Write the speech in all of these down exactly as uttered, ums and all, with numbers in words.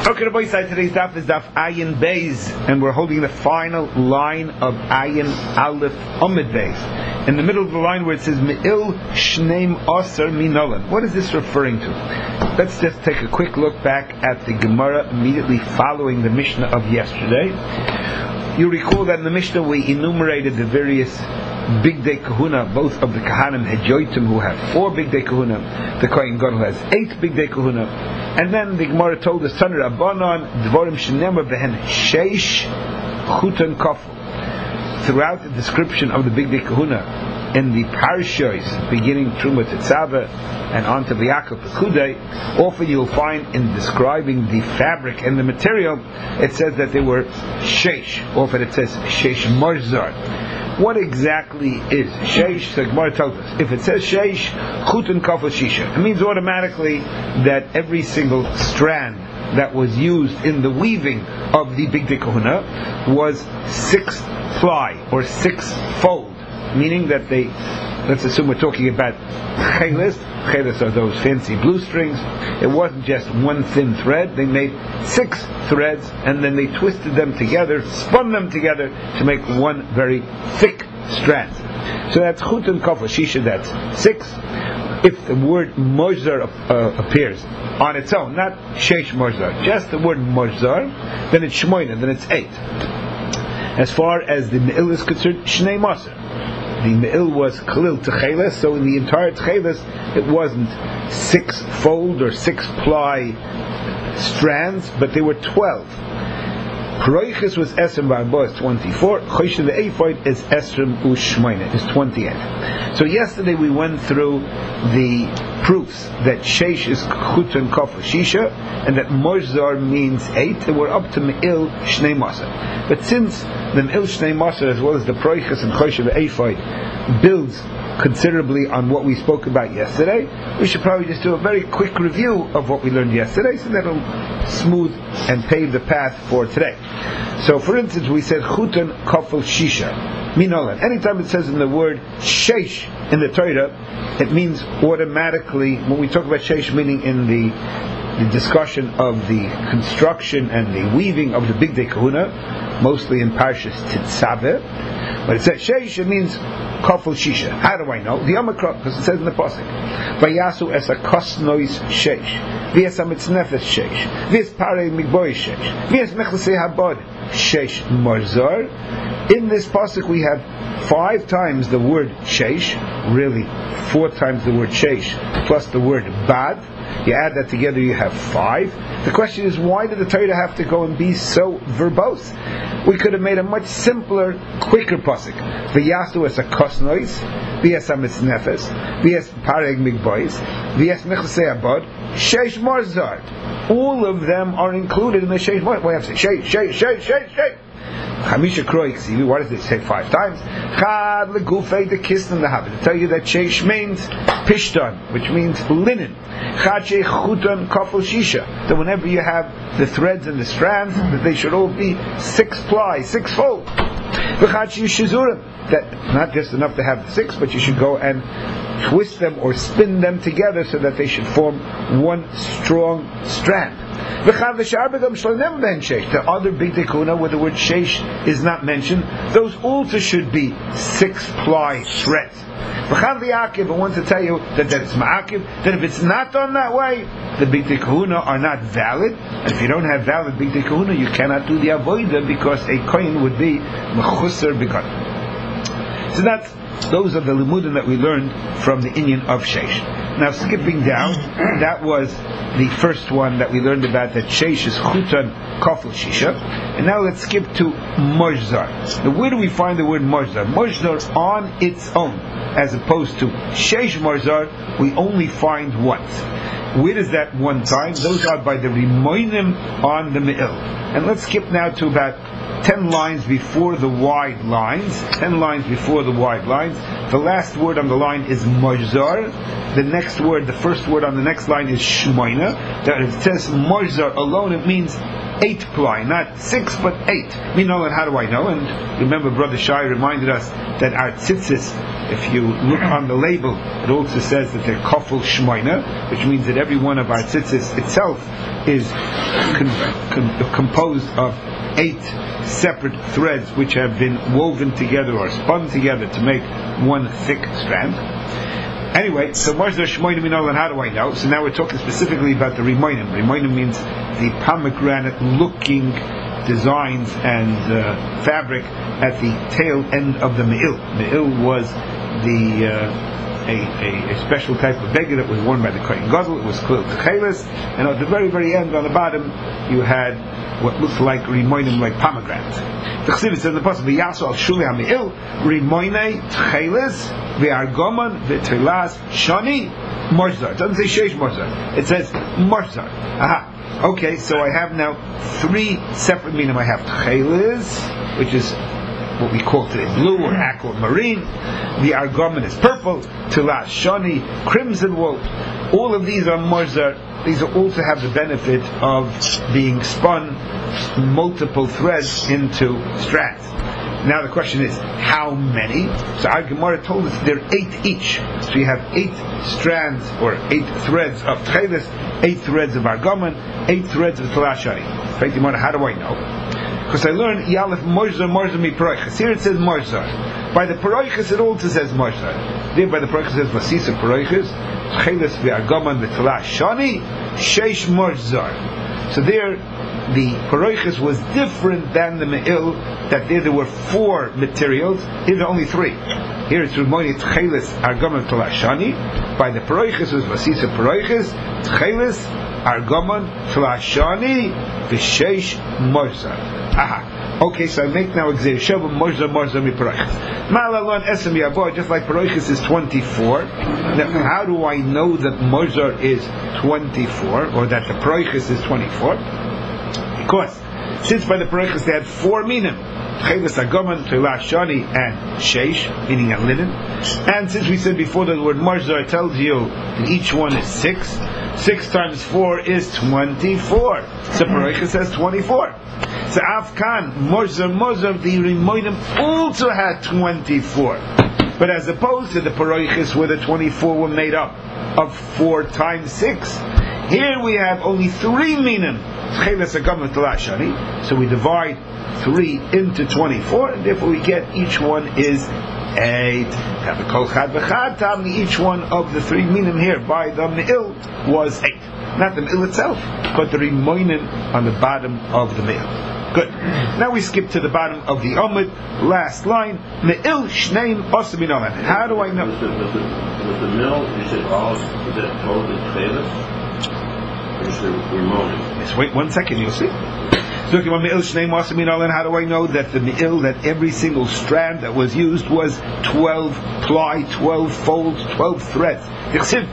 Okay, the boys side today's daf is daf Ayin Beis, and we're holding the final line of Ayin Aleph Omid Beis. In the middle of the line where it says Me'il Shneim Aser Minolan. What is this referring to? Let's just take a quick look back at the Gemara immediately following the Mishnah of yesterday. You recall that in the Mishnah we enumerated the various Big Day Kahuna, both of the Kahanim Hedjoitim, who have four Big Day Kahuna, the Kohen Gadol has eight Big Day Kahuna, and then the Gemara told us Tanur Rabbanan Dvorim Shenemar Behen Sheish Chutan Kafel. Throughout the description of the Big Day Kahuna in the Parashos, beginning Truma Tetzaveh and on to V'Yakov Pekudei, often you'll find in describing the fabric and the material, it says that they were Sheish. Often it says Sheish Marzar. What exactly is Sheish? The Gemara tells us. If it says Sheish, Chutan Kafel Shisha, it means automatically that every single strand that was used in the weaving of the Big Day Kahuna was six ply or six fold, meaning that they, let's assume we're talking about chelis. Chelis are those fancy blue strings. It wasn't just one thin thread. They made six threads and then they twisted them together, spun them together to make one very thick strand. So that's Chutan Kafel Shisha, that's six. If the word Mozar uh, appears on its own, not Sheish Mozar, just the word Mozar, then it's Shmoina, then it's eight. As far as the Me'il is concerned, Shnei Maser. The Me'il was Khalil Techeles, so in the entire Techeles it wasn't six fold or six ply strands, but they were twelve. Proiches was Esrim Barbo is twenty-four, Choshe the Ephod is Esrim Ushmoine is twenty-eight. So yesterday we went through the proofs that Sheish is Chutan Kafel Shisha and that Mozar means eight, and we're up to Me'il Shnei Maser. But since the Me'il Shnei Maser as well as the Proiches and Choshe the Ephod builds considerably on what we spoke about yesterday, we should probably just do a very quick review of what we learned yesterday, so that'll smooth and pave the path for today. So for instance, we said Chutan Kafel Shisha Minolan. Anytime it says in the word Sheish in the Torah, it means automatically, when we talk about Sheish, meaning in the the discussion of the construction and the weaving of the Big Day Kahuna, mostly in Parshas Tetzaveh, but it says Sheish, it means Kafel Shisha. How do I know? The Amakra, because it says in the Pasuk, Vayasu es a kosnois Sheish, V'es amitznefes Sheish, V'es parei migboy Sheish, V'es mechlesei habod Sheish Marzar. In this Pasuk we have five times the word Sheish, really four times the word Sheish, plus the word Bad. You add that together, you have five. The question is, why did the Torah have to go and be so verbose? We could have made a much simpler, quicker pasuk. V'yasu es a kosnois, v'es amitznefes, v'es pareg migbois, v'es mechlesei abod, sheish marzar. All of them are included in the sheish marzar. We have to say sheish, sheish, sheish, sheish, sheish. Chamisha Kroi Ksivi, why does it say five times? Chad legufei the kistan the habit. To tell you that sheish means pishtan, which means linen. Chad shei chutan kafel shisha. That whenever you have the threads and the strands, that they should all be six ply, six fold. V'chad shei shizurim. That not just enough to have the six, but you should go and twist them or spin them together so that they should form one strong strand. The other Big Day Kahuna where the word Sheish is not mentioned, those also should be six ply threads. I want to tell you that that's ma'akiv, that if it's not done that way, the Big Day Kahuna are not valid, and if you don't have valid Big Day Kahuna, you cannot do the avodah because a kohen would be mechusar b'katan. So that's those are the limudim that we learned from the inyan of Sheish. Now skipping down, that was the first one that we learned about, that Sheish is Chutan Kafel Shisha. And now let's skip to Mozar. Now where do we find the word Mozar? Mozar on its own, as opposed to Sheish Mozar, we only find once. Where is that one time? Those are by the Rimoinim on the Me'il. And let's skip now to about ten lines before the wide lines. Ten lines before the wide lines. The last word on the line is Mozar. The next word, the first word on the next line is Shmoina. That it says Mozar alone, it means eight ply, not six but eight. Me know, and how do I know? And remember, Brother Shai reminded us that our tzitzis, if you look on the label, it also says that they're kafel shmoina, which means that every one of our tzitzis itself is con- con- composed of eight separate threads which have been woven together or spun together to make one thick strand. Anyway, so Marzer Shmoinim Minol, and how do I know? So now we're talking specifically about the Rimoinim. Rimoinim means the pomegranate-looking designs and uh, fabric at the tail end of the Me'il. Me'il was the uh, a, a, a special type of beggar that was worn by the Kohen Gadol. It was called Tcheles, and at the very, very end, on the bottom, you had what looked like Rimoinim, like pomegranate. The Chassidus says in the pasuk, "V'yasu al shuli ha'me'il Rimoinei Tcheles v'argoman v'telas shani morzar." It doesn't say sheish morzar. It says morzar. Aha. Okay, so I have now three separate meaning. I have Tcheles, which is what we call today blue or aquamarine. The argoman is purple. Telas shani, crimson wool. All of these are morzar. These also have the benefit of being spun multiple threads into strands. Now the question is, how many? So our Gemara told us there are eight each. So you have eight strands or eight threads of Tcheles, eight threads of Argoman, eight threads of Telas shani. How do I know? Because I learned Yalef Morzar Morzar mi Paroiches. Here it says Morzar. By the Paroiches it also says Morzar. There by the Paroiches it says Vasisa Paroiches, Tcheles v'Argoman v'Telas shani, Sheish Morzar. So there the Paroiches was different than the Me'il, that there there were four materials. Here there are only three. Here it's Rimoini Tcheles Argoman Telas shani. By the Paroiches it was Vasisa Paroiches, Tcheles Argoman Telas shani, v'Sheish Morzar. Aha. Okay, so I make now Gzeir Sheva Morzar Morzar mi Paroiches. Ma'alalon Esem Yabo, just like Paroiches is twenty-four. Now, how do I know that Morzar is twenty-four, or that the Paroiches is twenty-four? Because since by the Paroiches they had four minim, Tcheles Argoman, Telas shani, and Sheish, meaning a linen. And since we said before that the word Morzar tells you that each one is six, six times four is twenty-four. So Paroiches says twenty-four. So Afkan, Morzar, Morzar, the Rimoinim also had twenty-four. But as opposed to the Paroiches where the twenty-four were made up of four times six, here we have only three minim. So we divide three into twenty-four, and therefore we get each one is eight. Each one of the three minim here by the Me'il was eight. Not the Me'il itself, but the Rimoinim on the bottom of the Me'il. Good. Now we skip to the bottom of the Amud, last line. Me'il shneim osam min olam. How do I know? With the, with the, with the mill, you said all is that told in Tcheles? Or is the Rimoinim? Yes, wait one second, you'll see. So Me'il shneim osam min olam. How do I know that the Me'il, that every single strand that was used was twelve ply, twelve folds, twelve threads? What's the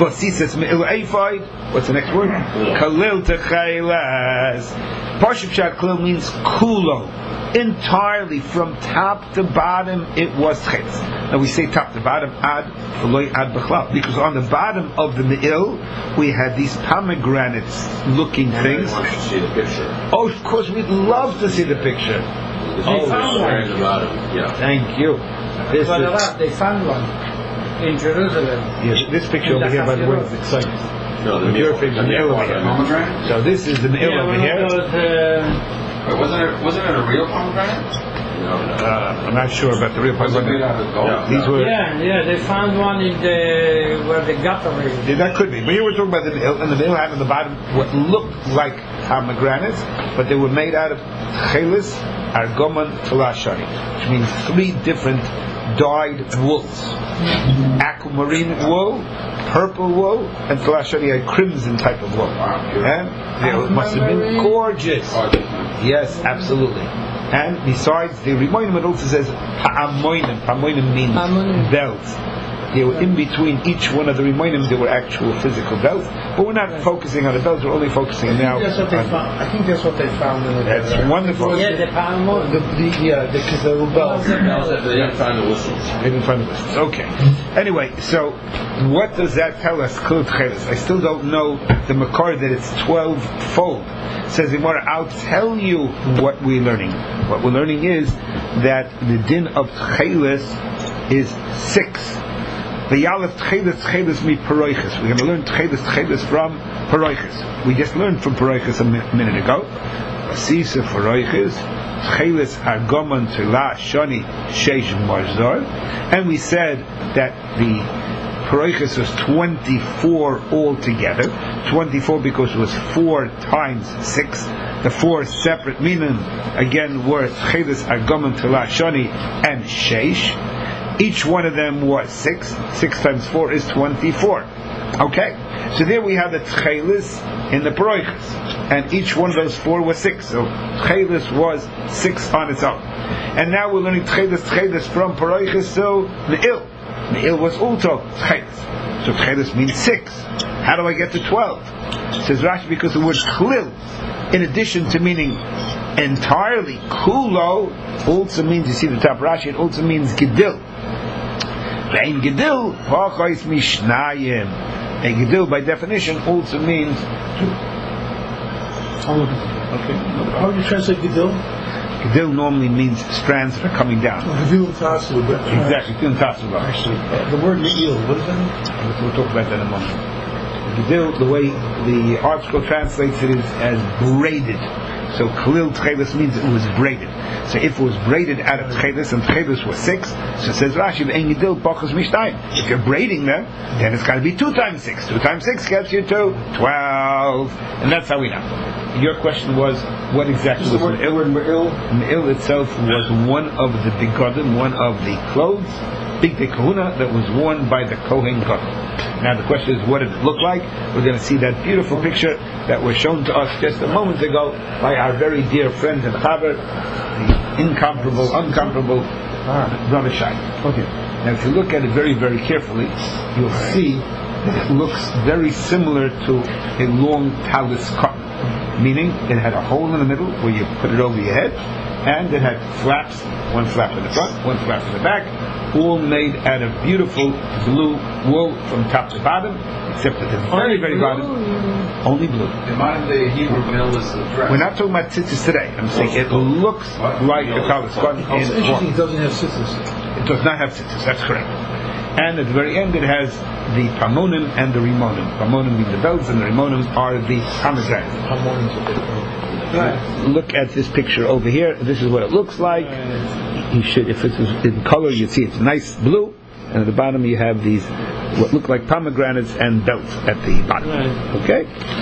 next word? Kalil Tcheles. Parshat Pshat Kalil means kulo, entirely from top to bottom. It was Tcheles. Now we say top to bottom, ad v'loy ad b'chlal, because on the bottom of the Me'il we had these pomegranates-looking things. Want to see the picture. Oh, of course, we'd love to see the picture. Oh, found the bottom. Yeah. Thank you. This is, they found one in Jerusalem. Yes, this picture over here, by the way, is exciting. No, the Your favorite Me'il over here. So this is the Me'il yeah, over here. Was, uh, Wait, wasn't it wasn't it a real pomegranate? No, uh, I'm not sure about the real Was it made pomegranate. out of gold? Yeah. These were. yeah, yeah, they found one in the where the gutter is. Yeah, that could be. But here we're talking about the Me'il, and the Me'il had on the bottom what looked like pomegranates, but they were made out of Tcheles, Argoman, Telas shani, which means three different dyed wools: aquamarine wool, purple wool, and Telas shani, a crimson type of wool. And it must have been gorgeous. Yes, absolutely. And besides the Rimoinim, it also says Pa'amoinim. Pa'amoinim means Pa'amoinim. belts. They were in between each one of the Rimoinim, there were actual physical belts. But we're not focusing on the belts, we're only focusing now. That's what they on, found. I think that's what they found in the That's desert. wonderful. Yeah, the palm one. The, the, yeah, because they were bells. they didn't find the whistles. They didn't find the whistles. Okay. Anyway, so what does that tell us? I still don't know the Makar that it's twelve fold. Says Gemara, I'll tell you what we're learning. What we're learning is that the din of Tcheles is six. The Yalef Tchelis Tchelis mi Paroiches. We're going to learn Tchelis Tchelis from Paroiches. We just learned from Paroiches a mi- minute ago. Sisa Paroiches Tchelis Argomon Tila Shani Sheish Marzor. And we said that the Paroiches was twenty-four altogether. twenty-four because it was four times six. The four separate minim again were Tchelis Argomon Tila Shani and Sheish. Each one of them was six. Six times four is twenty-four. Okay, so there we have the tchelis in the paroiches, and each one of those four was six. So tchelis was six on its own. And now we're learning tchelis tchelis from paroiches. So me'il, me'il was also tchelis. So tchelis means six. How do I get to twelve? Says Rashi, because the word chlil, in addition to meaning entirely, kulo also means, you see the top Rashi, it also means gedil. Ve'in gedil, ha'chais mishnayim. A gedil, by definition, also means two. Okay. How do you translate Gedil? Gedil normally means strands that are coming down. Gedil Tasu. Exactly, Gedil Tasu. Actually, uh, the word Me'il, what does that mean? We'll talk about that in a moment. Gedil, the way the article translates it is as braided. So Khalil Tchelis means it was braided. So if it was braided out of Tchelis, and Tchelis was six, so it says Rashi, Engidil Bachas Mishtayim. If you're braiding them, then it's got to be two times six. Two times six gets you to twelve. And that's how we know. Your question was, what exactly was the word Me'il? Me'il itself was one of the bigodim, one of the clothes, big kahuna, that was worn by the Kohen Gadol. Now the question is, what did it look like? We're going to see that beautiful picture that was shown to us just a moment ago by our very dear friend and Chaver, the incomparable, uncomparable Brother Shai. Okay. Now if you look at it very, very carefully, you'll see that it looks very similar to a long talus cotton, meaning it had a hole in the middle where you put it over your head, and it had flaps, one flap in the front, one flap in the back, all made out of beautiful blue wool from top to bottom, except at the very, very bottom, only blue. In modern day Hebrew mill is the dress. We're not talking about tzitzis today. I'm saying it looks like a talus cotton It's in interesting, form. it doesn't have citrus. It does not have tzitzis, that's correct. And at the very end it has the pamonim and the rimonim. Pamonim mean the belts, and the rimonim are the pomegranates. Harmonious a bit. Right. Look at this picture over here. This is what it looks like. You should, if it's in color, you see it's nice blue, and at the bottom you have these what look like pomegranates and belts at the bottom. Okay.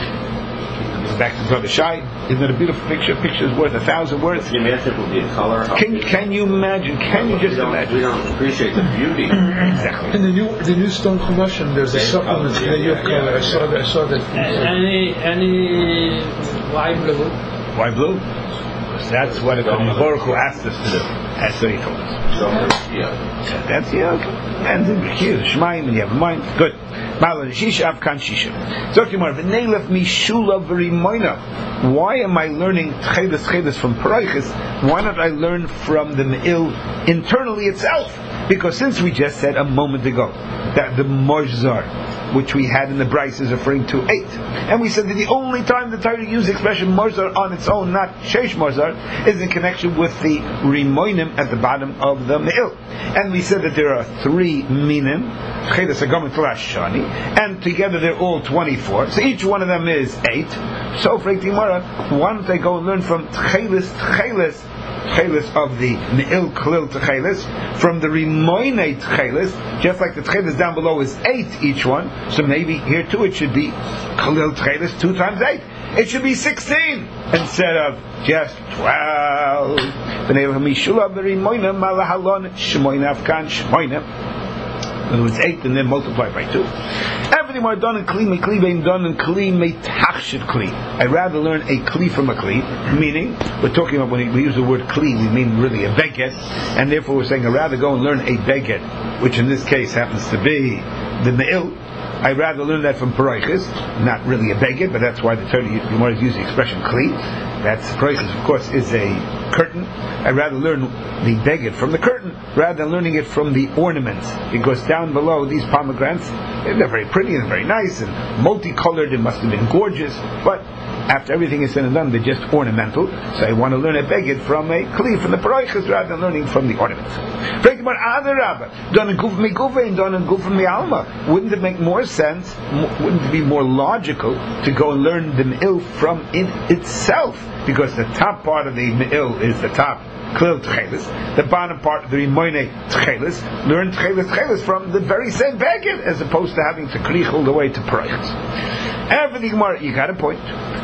Back to Brother Shai. Isn't it a beautiful picture? A picture is worth a thousand words. Can you imagine it would be a color? Can can you imagine? Can you just we don't, imagine? We don't appreciate the beauty. Exactly. In the new the new Stone Chumashim, there's a supplement yeah, that you yeah, have color. yeah, I saw that. I saw that. Any any why blue? Why blue? Because that's what a Baruch Hu asked us to do. That's what he told us. So, yeah. That's yeah, okay. And then here, Shemaim, and you have a mind. Good. Malan Shisha Avkan Shisha. So tomorrow, V'neilef Mishula V'rimoina. Why am I learning Tchelis Tchelis from Paroiches? Why not I learn from the Me'il internally itself? Because since we just said a moment ago that the Morzar, which we had in the Bryce, is referring to eight, and we said that the only time the Torah used the expression Morzar on its own, not Sheish Morzar, is in connection with the Rimoinim at the bottom of the Me'il. And we said that there are three minim, Chedes Hagam and Tlash Shani, and together they're all twenty-four. So each one of them is eight. So for Gemara, why don't they go and learn from Tchelis Tchelis, Tchelis of the Me'il Klil Tchelis, from the Rimoinei Tchelis, just like the Tchelis down below is eight each one. So maybe here too it should be Klil Tchelis two times eight. It should be sixteen instead of just twelve. In other words, eight and then multiply by two. Everything more done in kli, me kli bein done in kli, me tachshiv kli. I'd rather learn a kli from a kli, meaning, we're talking about when we use the word kli, we mean really a beget, and therefore we're saying I'd rather go and learn a beget, which in this case happens to be the me'il. I'd rather learn that from Paroiches, not really a beget, but that's why the Torah Gemara is using the expression kli. That's Paroiches, of course, is a curtain. I'd rather learn the beget from the curtain rather than learning it from the ornaments, because down below these pomegranates, they're very pretty and very nice and multicolored. It must have been gorgeous, but after everything is said and done, they're just ornamental. So I want to learn a beged from a kli, from the paroiches, rather than learning from the ornaments. Wouldn't it make more sense, wouldn't it be more logical to go and learn the me'il from it itself? Because the top part of the me'il is the top klil tchelis, the bottom part of the rimoine tchelis, learn tchelis tchelis from the very same beged, as opposed to having to krich all the way to paroiches. Everything more, you got a point.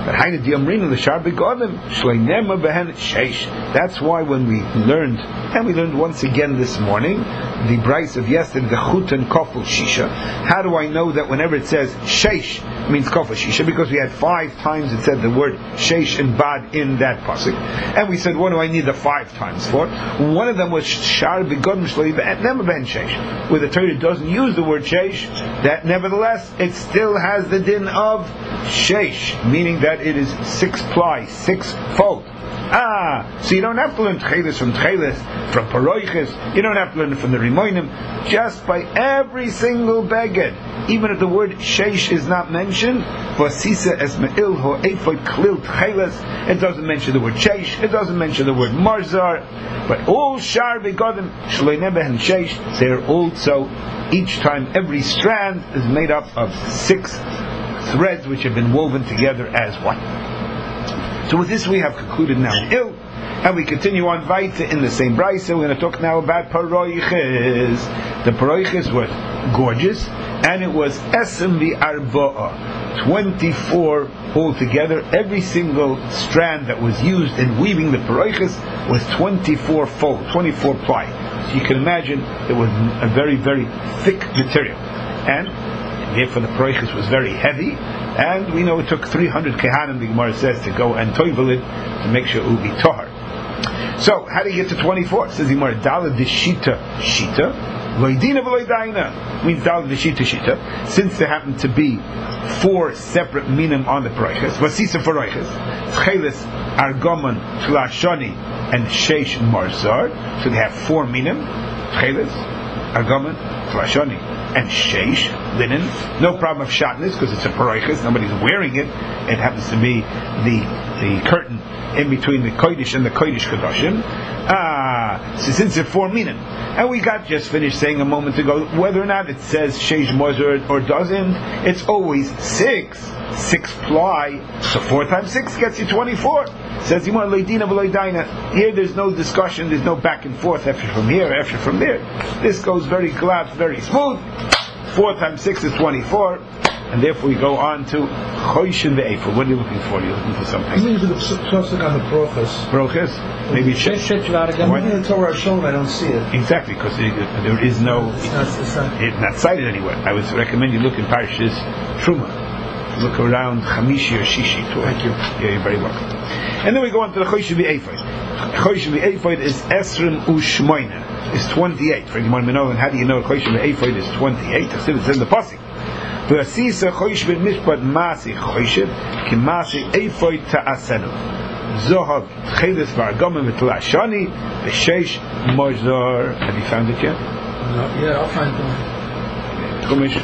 That's why when we learned, and we learned once again this morning, the Bryce of yesterday, the Chut and Kofel Shisha. How do I know that whenever it says Sheish, it means Kofel Shisha? Because we had five times it said the word Sheish and Bad in that pasuk. And we said, what do I need the five times for? One of them was Shar Begodem Shleiv and never ben Sheish. Where the Torah doesn't use the word Sheish, that nevertheless it still has the din of Sheish, meaning that it is six ply, six fold. Ah, so you don't have to learn Tchelis from Tchelis, from Paroiches, you don't have to learn it from the Rimoinim, just by every single beged, even if the word Sheish is not mentioned, Vasisa es me'il ho eifoi klil Tchelis, it doesn't mention the word Sheish, it doesn't mention the word Marzar, but all Shar Begodim, Shloi Nebehen Sheish, they're also, each time, every strand is made up of six threads which have been woven together as one. So with this we have concluded now Il, and we continue on weiter in the same brayse. We're going to talk now about paroiches. The paroiches were gorgeous, and it was esem v'arba'a, twenty-four altogether. Every single strand that was used in weaving the paroiches was twenty-four fold, twenty-four ply. So you can imagine it was a very, very thick material, and therefore the paroiches was very heavy. And we know it took three hundred kehanim, the Gemara says, to go and toivel it to make sure it will be tahar. So, how do you get to twenty-four? It says the Gemara, Dala de Shita Shita, Loidina Veloidaina, means Dala de Shita Shita, since there happen to be four separate minim on the paroiches, Vasisa for roiches, Tchelis, Argoman, Tlashoni, and Sheish Marzar, so they have four minim, Tchelis, Argoman, Tlashoni, and Sheish, linen. No problem of shatnez, because it's a paroiches, nobody's wearing it. It happens to be the the curtain in between the Kodesh and the Kodesh Kedoshim. Ah, so since it's four minim. And we got just finished saying a moment ago, whether or not it says Sheish Mozer or doesn't, it's always six. Six ply, so four times six gets you twenty-four. Says Yimar Leidina V'Leidaina. Here there's no discussion, there's no back and forth, after from here, after from there. This goes very glad, very smooth. Four times six is twenty-four, and therefore we go on to Choishin Ve'efel. What are you looking for? You're looking for something? I'm looking for the something on the brochus. Brochus? Maybe Sheish. Why in the Torah Shalom I don't see it? Exactly, because there is no, it's not, it's not. it's not cited anywhere. I would recommend you look in Parashas Truma. Look around Chamishi or Shishi. Thank you. Yeah, you're very welcome. And then we go on to the Choishin Ve'efel. Choishin Ve'efel is Esrim Ushmoina. It's twenty-eight. For Gemara Minolan, how do you know Choishin Ve'efel is twenty-eight? It's in the pasuk. V'asisa Choish Ve'mishpat Masi Choishin Ki Masi Eifel Ta'asenu Zohav Tchelis V'argomen V'tlashani V'sheish Mozar. Have you found it yet? No, yeah, I'll find them. Chumash.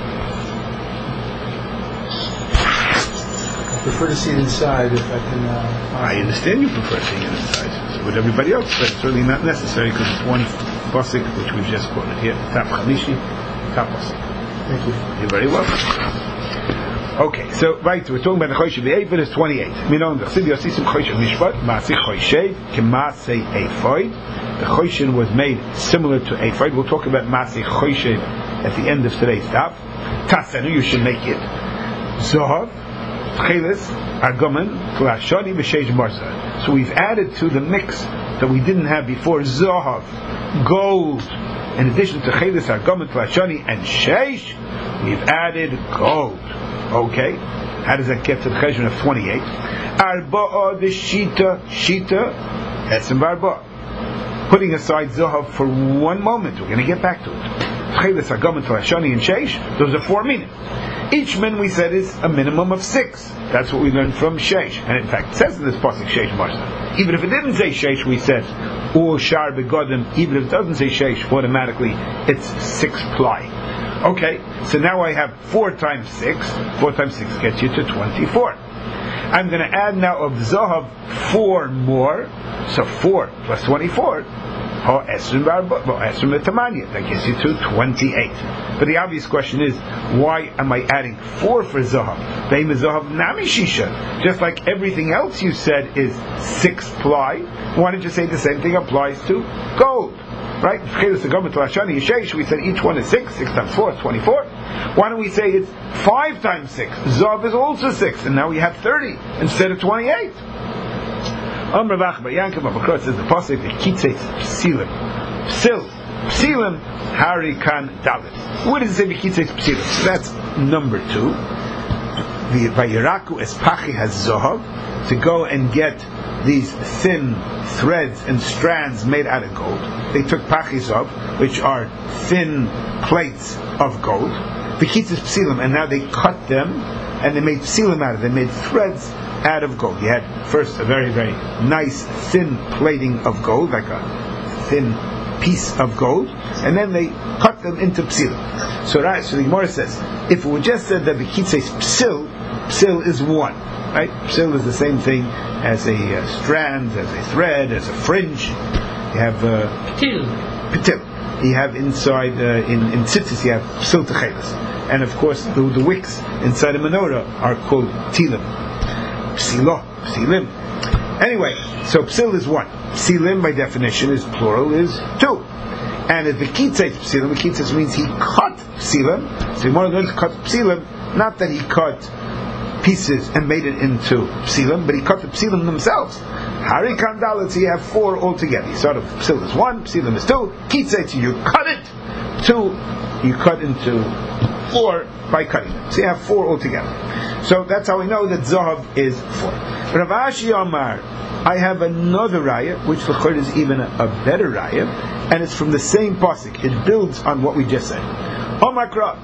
I prefer to see it inside if I can. Uh, I understand you prefer seeing it inside with everybody else, but it's really not necessary because it's one pasuk which we've just quoted here. Tap Chamishi, Tap pasuk. Thank you. You're very welcome. Okay, so right, we're talking about the Choishin Ve'efel is twenty-eight. Minon the Chassid Yosisim Choishin Mishpat Ma'asi Choishay K'Masei Eifod. The Choishin was made similar to Eifod. We'll talk about Ma'asi Choishay at the end of today's daf. Tasenu, you should make it Zohav, Tchelis, Argomen, Klashoni, V'sheish Marzar. So we've added to the mix that we didn't have before Zohav, gold. In addition to Chelis, Argomen, Klashoni, and Sheish, we've added gold. Okay, how does that get to the cheshbon of twenty-eight? Arba'a the Shita, Shita, Esim Barba. Putting aside Zohav for one moment, we're going to get back to it. Chelis, Argomen, Klashoni, and Sheish, those are four minutes. Each min, we said, is a minimum of six. That's what we learned from Sheish. And in fact, it says in this pasuk Sheish Marzar. Even if it didn't say Sheish, we said, or Shar Begodim, even if it doesn't say Sheish, automatically it's six ply. Okay, so now I have four times six. Four times six gets you to twenty-four. I'm going to add now of Zahav four more, so four plus twenty-four, that gets you to twenty-eight. But the obvious question is, why am I adding four for Zahav? Just like everything else you said is six ply, why don't you say the same thing applies to gold? Right? We said each one is six, six times four is twenty-four. Why don't we say it's five times six? Zahav is also six, and now we have thirty instead of twenty-eight. Amr Vachbar Yankov Abakros says the pasuk the Kitzeis Psilim, Psil, Psilim Harikan Dalit. What does it say the Kitzeis Psilim? So that's number two. The Vayiraku Espachi has Zahav to go and get these thin threads and strands made out of gold. They took Pachizav, which are thin plates of gold, the Kitzeis Psilim, and now they cut them and they made Psilim out of them. They made threads out of gold. You had first a very, very nice thin plating of gold, like a thin piece of gold, and then they cut them into psil. So, right, so the Gemara says, if we just said that the Kitzeis psil, psil is one, right? Psil is the same thing as a uh, strand, as a thread, as a fringe. You have uh, Pitil. Pitil. You have inside uh, in in tzitzis you have psil techeles, and of course the, the wicks inside a menorah are called tilim. Psilo, psilim. Anyway, so psil is one. Psilim, by definition, is plural, is two. And if the Kitzeis psilim, the Kitzeis means he cut psilim. So one of those cut psilim, not that he cut pieces and made it into psilim, but he cut the psilim themselves. Hari kandalit, so you have four altogether. You start off psil is one, psilim is two. Kitzeis, you cut it. Two, you cut into four by cutting it. So you have four altogether. So that's how we know that Zahav is four. Rav Ashi Amar, I have another raya, which the Chord is even a, a better raya, and it's from the same pasuk. It builds on what we just said. Omakra,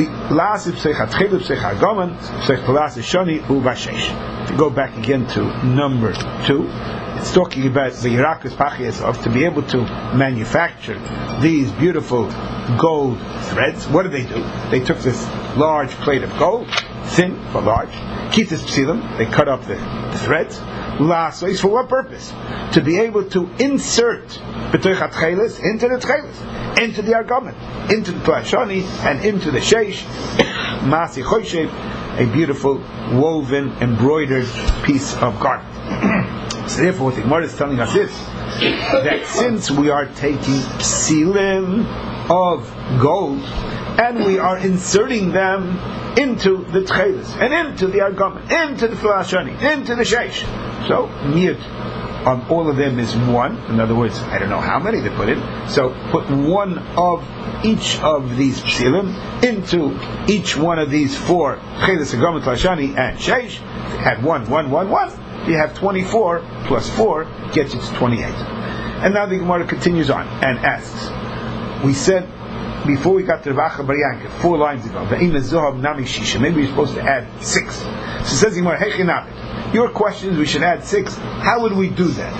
if you go back again to number two, it's talking about the Yirakus Pachias to be able to manufacture these beautiful gold threads. What did they do? They took this large plate of gold, thin but large, Kitzeis Psilim, they cut up the, the threads. Lasois, for what purpose? To be able to insert B'toich HaTcheles into the Tcheles, into the Argaman, into the Plashani, and into the Sheish, Masi Choyshev, a beautiful woven, embroidered piece of garment. So therefore, what the Gemara is telling us is that since we are taking psilim of gold and we are inserting them into the tcheles and into the argaman, into the filashani, into the sheish, so miyut on all of them is one. In other words, I don't know how many they put in. So put one of each of these psilim into each one of these four tcheles, argaman, filashani, and sheish. Add one, one, one, one. You have twenty-four plus four gets you to twenty-eight. And now the Gemara continues on and asks, we said before we got to Ravacha Bar Yankiv, four lines ago, maybe we're supposed to add six. So it says the Gemara, Hechinavit, your question is we should add six. How would we do that?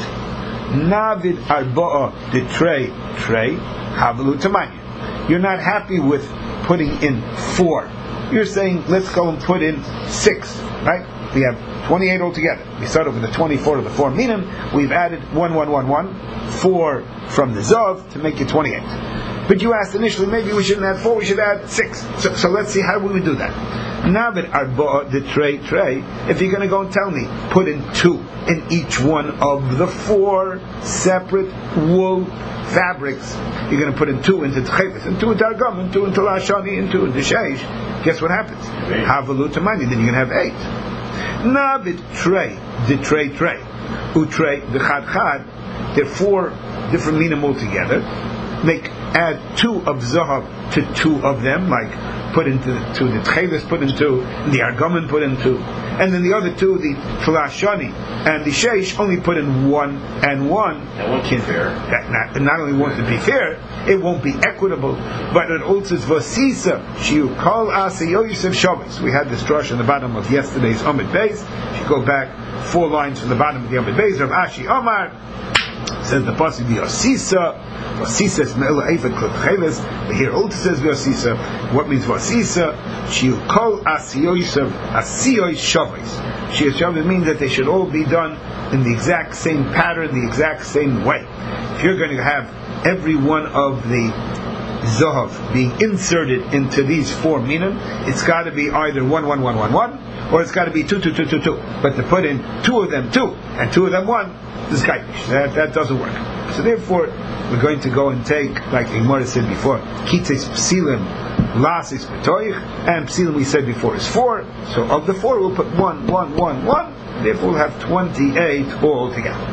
Navid arba'a de trey trey havalu tamanya. You're not happy with putting in four. You're saying let's go and put in six, right? We have twenty-eight altogether. We start off with the twenty-four of the four minim. We've added one, one, one, one, four from the Zav to make it twenty-eight. But you asked initially, maybe we shouldn't add four, we should add six. So, so let's see, how will we do that? Now that arba the tray tray, if you're going to go and tell me, put in two in each one of the four separate wool fabrics, you're going to put in two into tcheles, and two into argam, and two into lashani, and two into sheish. Guess what happens? Havalu tamani, then you're going to have eight. Nabit tray, the tray tray, utray the chad chad. They're four different minim altogether. Make add two of zahav to two of them, like put into to the tcheles, put into the argaman, put into, and then the other two, the flashani and the sheish, only put in one and one. That won't be fair. That not, not only won't it be fair, it won't be equitable, but it also is vasisa shiu kol asa yosef shabbos. We had this drush in the bottom of yesterday's Amid Beis. If you go back four lines from the bottom of the Amid Beis, Rav Ashi Omar Says the pasuk v'asisa. Vasisa is me'el eifed klot cheles. Here also says vasisa. What means vasisa? She'll call asiyoisav asiyois shavos. She shavos means that they should all be done in the exact same pattern, the exact same way. If you're going to have every one of the zahav being inserted into these four minim, it's got to be either one, one, one, one, one, or it's got to be two, two, two, two, two. But to put in two of them two and two of them one, this guy that that doesn't work. So therefore, we're going to go and take, like Gemara said before, kites psilim, lasis betoich, and psilim we said before is four. So of the four, we'll put one, one, one, one. Therefore, we'll have twenty-eight all together.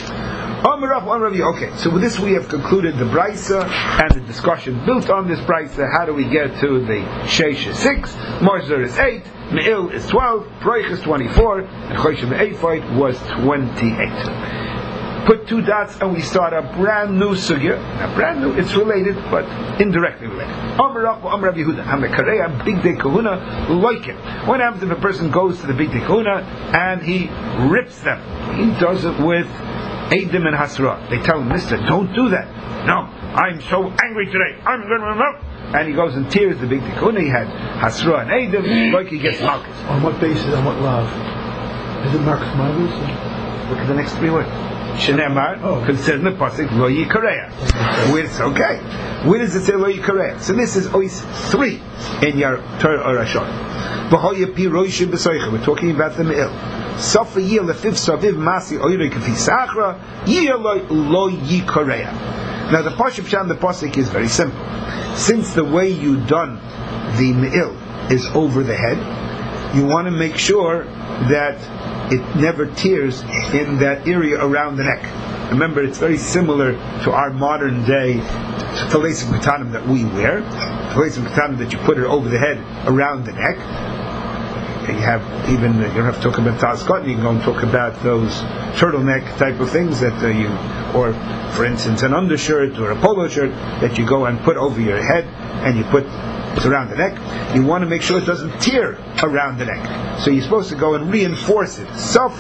Okay, so with this we have concluded the Brisa and the discussion built on this Brisa. How do we get to the Sheish is six, Marzer is eight, Me'il is twelve, Proich is twenty-four, and Choshim Eifait was twenty-eight. Put two dots and we start a brand new sugya. Now brand new, it's related, but indirectly related. Amar Rav Yehuda, Hamekareya, Big Day Kahuna, like it. What happens if a person goes to the Big Day Kahuna and he rips them? He does it with Eidim and Hasra. They tell him, mister, don't do that. No, I'm so angry today. I'm going to know. And he goes and tears the Big Day Kahuna. He had Hasra and Eidim, like he gets Malchus. On what basis, on what love? Is it Marcus Marcus? Look at the next three words. Shenemar, oh. Concerning the pasuk lo yikareya. Where it's okay. Where does it say lo yikareya? So this is ois three in your Torah Orashon. V'hoya pi roishim b'soicha. We're talking about the me'il. Sofa yil lefif saviv masi oirei kafi sachra yil lo yikareya. Now the pasuk shan the pasuk is very simple. Since the way you done the me'il is over the head, you want to make sure that it never tears in that area around the neck. Remember, it's very similar to our modern day talesim katanim that we wear. Talesim katanim that you put it over the head around the neck. And you have even, you don't have to talk about tazkot, you can go and talk about those turtleneck type of things that uh, you, or for instance an undershirt or a polo shirt that you go and put over your head and you put it's around the neck. You want to make sure it doesn't tear around the neck. So you're supposed to go and reinforce it.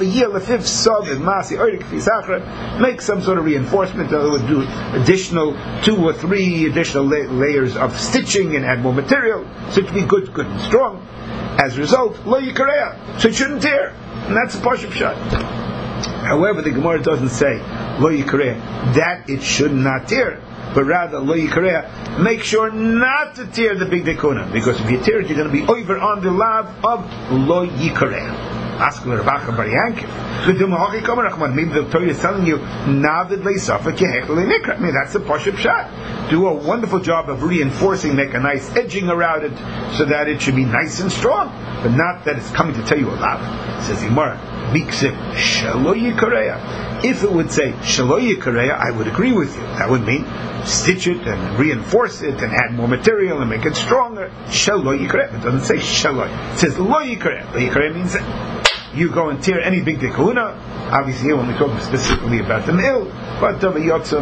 Make some sort of reinforcement that would do additional two or three additional la- layers of stitching and add more material. So it would be good, good and strong. As a result, lo yikareya. So it shouldn't tear. And that's the Pashup shot. However, the Gemara doesn't say lo yikareya, that it should not tear. But rather, lo yikareya, make sure not to tear the Big Day Kahuna, because if you tear it, you're going to be over on the lav of lo yikareya. Ask the Rebbe Bar Yankiv. Maybe the Torah is telling you, navid leisafak yehechel lenikra. I mean, that's the Pashup shot. Do a wonderful job of reinforcing, make a nice edging around it, so that it should be nice and strong, but not that it's coming to tell you a lav. It says Gemara, miksiv shelo yikareya. If it would say shelo yikareya, I would agree with you. That would mean stitch it and reinforce it and add more material and make it stronger. Shelo yikareya. It doesn't say shelo. It says lo yikareya. Lo yikareya means that you go and tear any Big Day Kahuna. Obviously here when we talk specifically about the me'il, but refers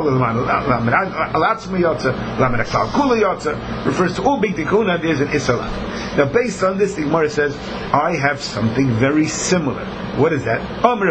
to all Big Day Kahuna. There's an Issalah. Now based on this, the Gemara says, I have something very similar. What is that?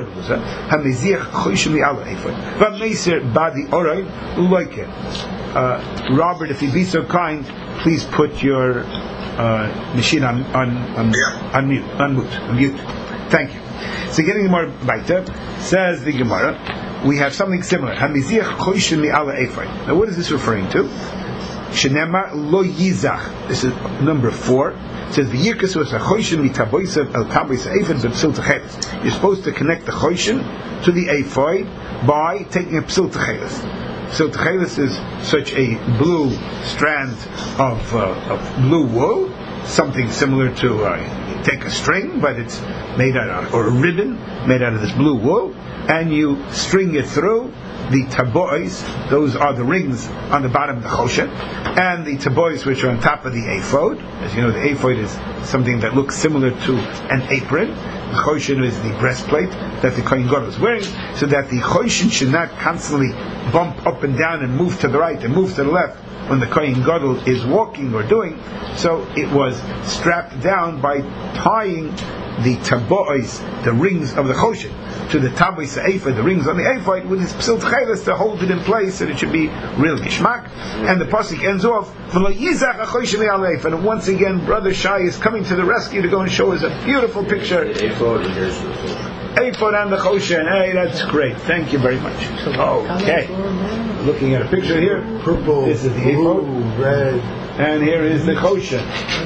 Uh, Robert, if you'd be so kind, please put your uh, machine on on on, on mute, on mute, on mute. Thank you. So getting more weiter, says the Gemara, we have something similar. Now what is this referring to? Shenemar lo yizach. This is number four. It says the yirkas was a choishin mitaboisav el tabois ephod b'psil techeles. You're supposed to connect the choishin to the ephod by taking a psil techeles. Psil techeles is such a blue strand of, uh, of blue wool, something similar to uh, take a string, but it's made out of, or a ribbon made out of this blue wool, and you string it through the tabois. Those are the rings on the bottom of the choshen, and the tabois which are on top of the ephod. As you know, the ephod is something that looks similar to an apron. The choshen is the breastplate that the Kohen Gadol is wearing, so that the choshen should not constantly bump up and down and move to the right and move to the left when the Kohen Gadol is walking or doing. So it was strapped down by tying the tabois, the rings of the choshen, to the tabois ephod, the rings on the ephod, with his psil tcheles to hold it in place, and it should be real gishmak. And the pasuk ends off, v'lo yizach hachoshen me'al ephod. And once again, Brother Shai is coming to the rescue to go and show us a beautiful picture. Ephod and the choshen. Hey, that's great. Thank you very much. Okay. Looking at a picture here. Purple, This is the blue, ephod. red. And here is the choshen.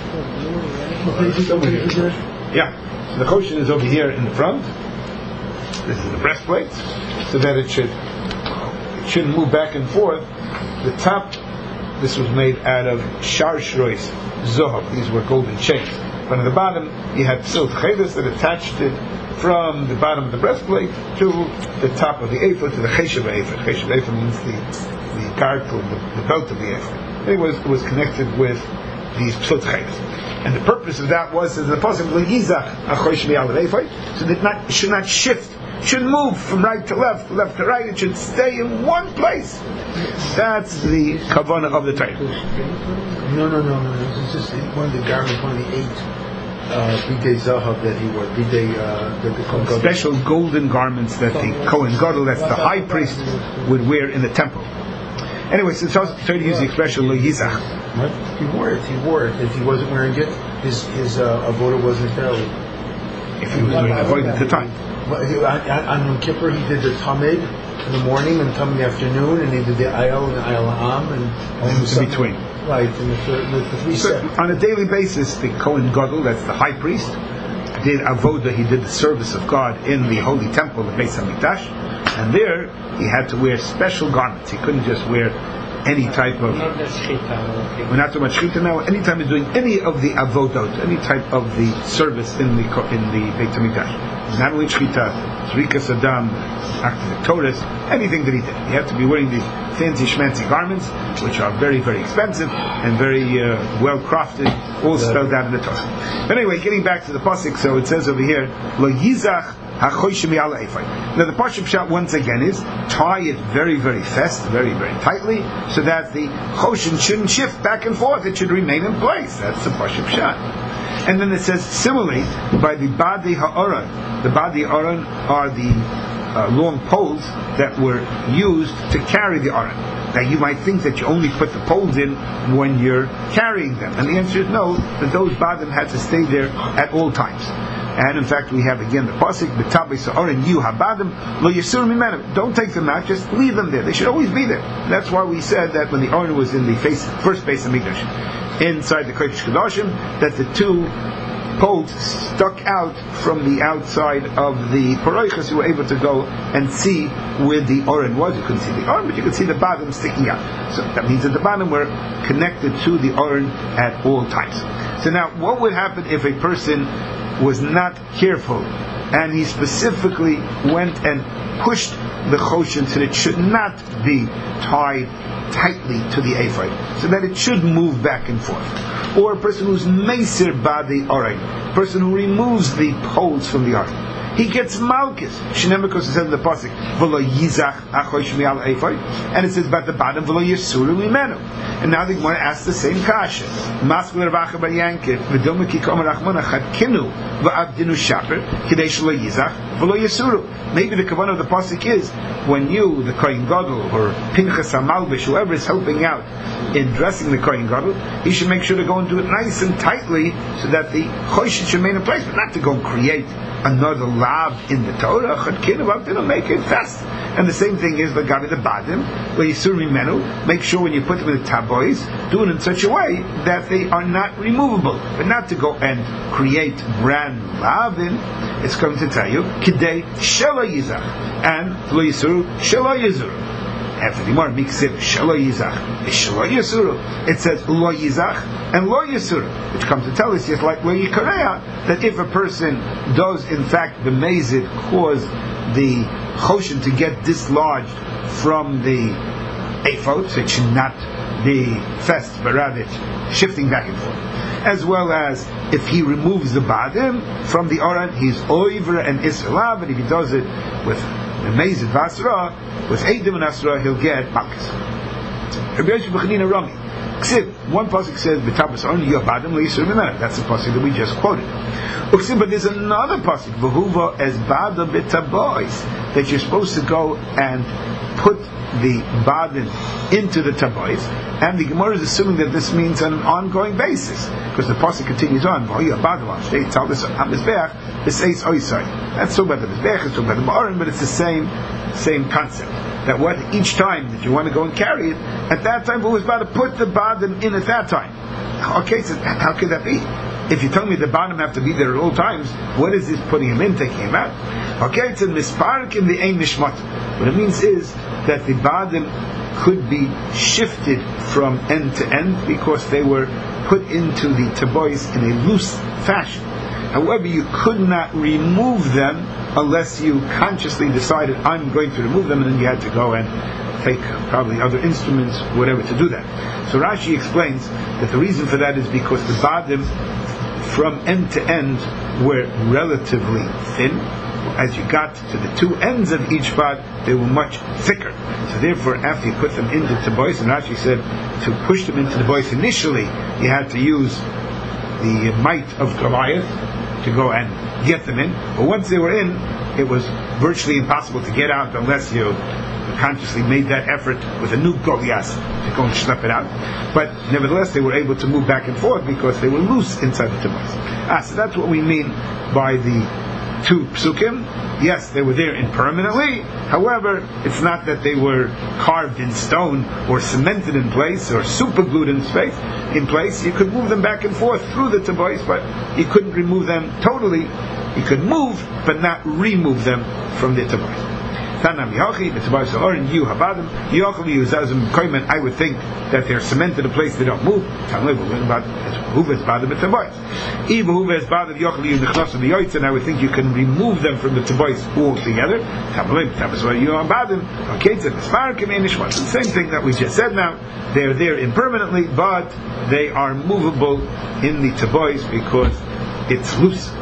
Yeah. So the choshen is over here in the front. This is the breastplate, so that it should it shouldn't move back and forth. The top, this was made out of sharshrois zohab. These were golden chains. But on the bottom, you had psil tcheles that attached it from the bottom of the breastplate to the top of the ephod, to the cheshav ephod. Cheshav ephod means the the gargle, the, the belt of the ephod. It was it was connected with these psil tcheles. And the purpose of that was that the pasuk l'yizach achosh me'al ephod, so that not, it should not shift, should move from right to left, left to right. It should stay in one place. That's the kavanah of the Torah. No, no, no, no. This is just one of the garments, one of the eight uh, bidei zahav that he wore. Bidei, uh, that the Kohen Gadol. Special golden garments that the Kohen Gadol, that's the high priest, would wear in the temple. Anyway, so Torah uses the expression lo yizach. What? He wore it. He wore it. If he wasn't wearing it, his his uh, avodah wasn't valid. If he was doing avoid at the time. Well, he, on, on Yom Kippur, he did the tamid in the morning and tamid in the afternoon, and he did the ayal and the ayal ha'am, and And in between. Right, and the, the, the three So steps. on a daily basis, the Kohen Gadol, that's the high priest, did avodah. He did the service of God in the holy temple, the Beis Hamikdash, and there he had to wear special garments. He couldn't just wear any type of. Not the shita. We're not talking about shechita now. Anytime he's doing any of the avodot, any type of the service in the in the Beit Hamikdash, not only shechita, zrikas adam, active Torah, anything that he did, he had to be wearing these fancy schmancy garments, which are very very expensive and very uh, well crafted, all spelled out in the Torah. But anyway, getting back to the pasuk, so it says over here, lo yizach. Now the Pashup shot once again is tie it very very fast, very very tightly, so that the choshen shouldn't shift back and forth. It should remain in place. That's the Pashup shot. And then it says similarly by the Badi Ha'aron. The Badi Ha'aron are the uh, long poles that were used to carry the Aron. Now you might think that you only put the poles in when you're carrying them, and the answer is no. That those badim had to stay there at all times. And in fact, we have again the pasuk, "B'tabei sa'aron yu habadim lo yisur mimenu." Don't take them out; just leave them there. They should always be there. That's why we said that when the aron was in the face, first base of Mikdash, inside the Kodesh Kodashim, that the two poles stuck out from the outside of the paroichas. You were able to go and see where the aron was. You couldn't see the aron, but you could see the bottom sticking out. So that means that the bottom were connected to the aron at all times. So now, what would happen if a person was not careful and he specifically went and pushed the choshen so that it should not be tied tightly to the ephod, so that it should move back and forth? Or a person who's meisir badi aron, a person who removes the poles from the aron, he gets malchus. Shneim, because it says in the pasuk, "V'lo yizach achosh me'al ephod," and it says about the bottom, "V'lo yisuru mimenu." And now the Gemara asks the same kasha. Maskul Ravacha bar Yankiv, v'dilma ki kamer Rachmana chadkinu v'abdinu shaper kidei shelo yizach v'lo yisuru. Maybe the kavanah of the pasuk is when you, the Kohen Gadol, or Pinchas HaMalbish, whoever is helping out in dressing the Kohen Gadol, he should make sure to go and do it nice and tightly so that the choshen should remain in place, but not to go and create another lav in the Torah. Chadkinu v'abdinu, make it fast. And the same thing is the gabi the badim, where yisur mimenu. Make sure when you put them in the tabois, do it in such a way that they are not removable, but not to go and create brand lavin. It's going to tell you kidei shelo yizach and lo yisuru shelo yizuru. After the Gemara miksiv shelo yizach is shelo yisuru, it says lo yizach and lo yisuru, which comes to tell us just like lo yikareya, that if a person does in fact b'mezid cause the choshen to get dislodged from the ephod, so it should not be fest, but rather shifting back and forth. As well as if he removes the badim from the aron, he's over and isra'elav, and if he does it with amazing vasra, with edim and asra, he'll get malchus. Rabbi Yosef B'chanina Rami, One pasuk says, "B'tabas aron yabadim leisur minah." That's the pasuk that we just quoted. But there's another pasuk, "V'huva es bada b'tabois," that you're supposed to go and put the badim into the tabois, and the Gemara is assuming that this means on an ongoing basis, because the pasuk continues on. That's talking about the mizbech, it's talking about the ba'aron, but it's the same same concept. That what each time that you want to go and carry it, at that time, who was about to put the badim in at that time? Okay, so how could that be? If you tell me the badim have to be there at all times, what is this putting him in, taking him out? Okay, it's in misparik in the ein nishmat. What it means is that the badim could be shifted from end to end because they were put into the tabois in a loose fashion. However, you could not remove them unless you consciously decided, I'm going to remove them, and then you had to go and take probably other instruments, whatever, to do that. So Rashi explains that the reason for that is because the badim from end to end were relatively thin. As you got to the two ends of each bad, they were much thicker. So therefore, after you put them into the bois, and Rashi said to push them into the bois initially, you had to use the might of Goliath to go and get them in. But once they were in, it was virtually impossible to get out unless you consciously made that effort with a new Goliath to go and schlep it out. But nevertheless, they were able to move back and forth because they were loose inside the tabois. Ah, so that's what we mean by the two psukim. Yes, they were there impermanently. However, it's not that they were carved in stone or cemented in place or superglued in space in place. You could move them back and forth through the tabois, but you couldn't remove them totally. You could move, but not remove them from the tabois. I would think that they're cemented in a place they don't move. And I would think you can remove them from the tabois altogether. It's the same thing that we just said now. They're there impermanently, but they are movable in the tabois because it's loose.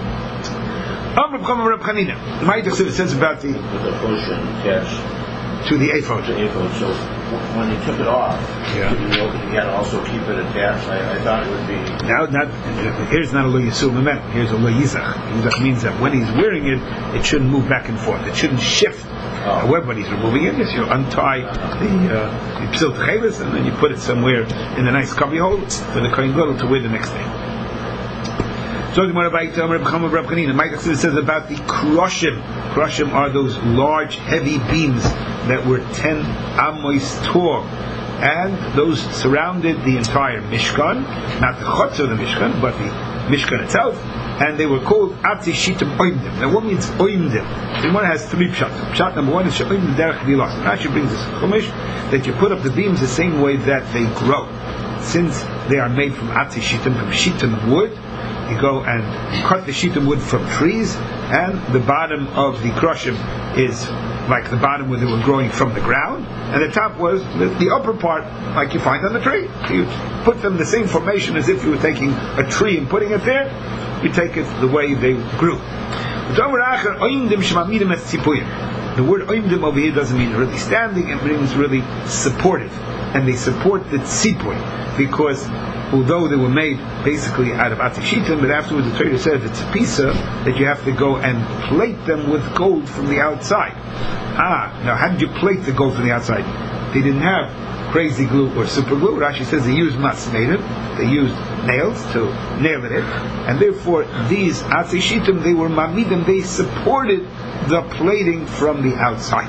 My Tachsiv says about the with the potion attached to the ephod. To ephod. So when he took it off, yeah. you, you had to also keep it attached. I, I thought it would be. Now, not here's not a lo yisur memento. Here's a lo yizach. Yizach means that when he's wearing it, it shouldn't move back and forth. It shouldn't shift. Oh. However, when he's removing it, yes, you untie the psil tchelis and then you put it somewhere in a nice cubby hole for the kohen gadol to wear the next day. So the Gemara says about the kroshim. Kroshim are those large, heavy beams that were ten amos tall, and those surrounded the entire Mishkan, not the chutz of the Mishkan, but the Mishkan itself, and they were called Atzi Shitim Oimdim. Now, what means Oimdim? The Gemara has three pshat. Pshat number one is She'oimdim Derech Dilas. Rashi brings this chumash that you put up the beams the same way that they grow, since they are made from Atzi Shitim, from Shitim wood. You go and cut the shitim wood from trees, and the bottom of the kroshim is like the bottom where they were growing from the ground, and the top was the, the upper part, like you find on the tree. You put them the same formation as if you were taking a tree and putting it there. You take it the way they grew. The word oimdim over here doesn't mean really standing, it means really supportive, and they support the tzipoy because although they were made basically out of atishitim, but afterwards the Torah says it's a pisa that you have to go and plate them with gold from the outside. Ah, now how did you plate the gold from the outside? They didn't have crazy glue or super glue. Rashi says they used masmedim, they used nails to nail it in, and therefore these atishitim, they were mamidim, they supported the plating from the outside.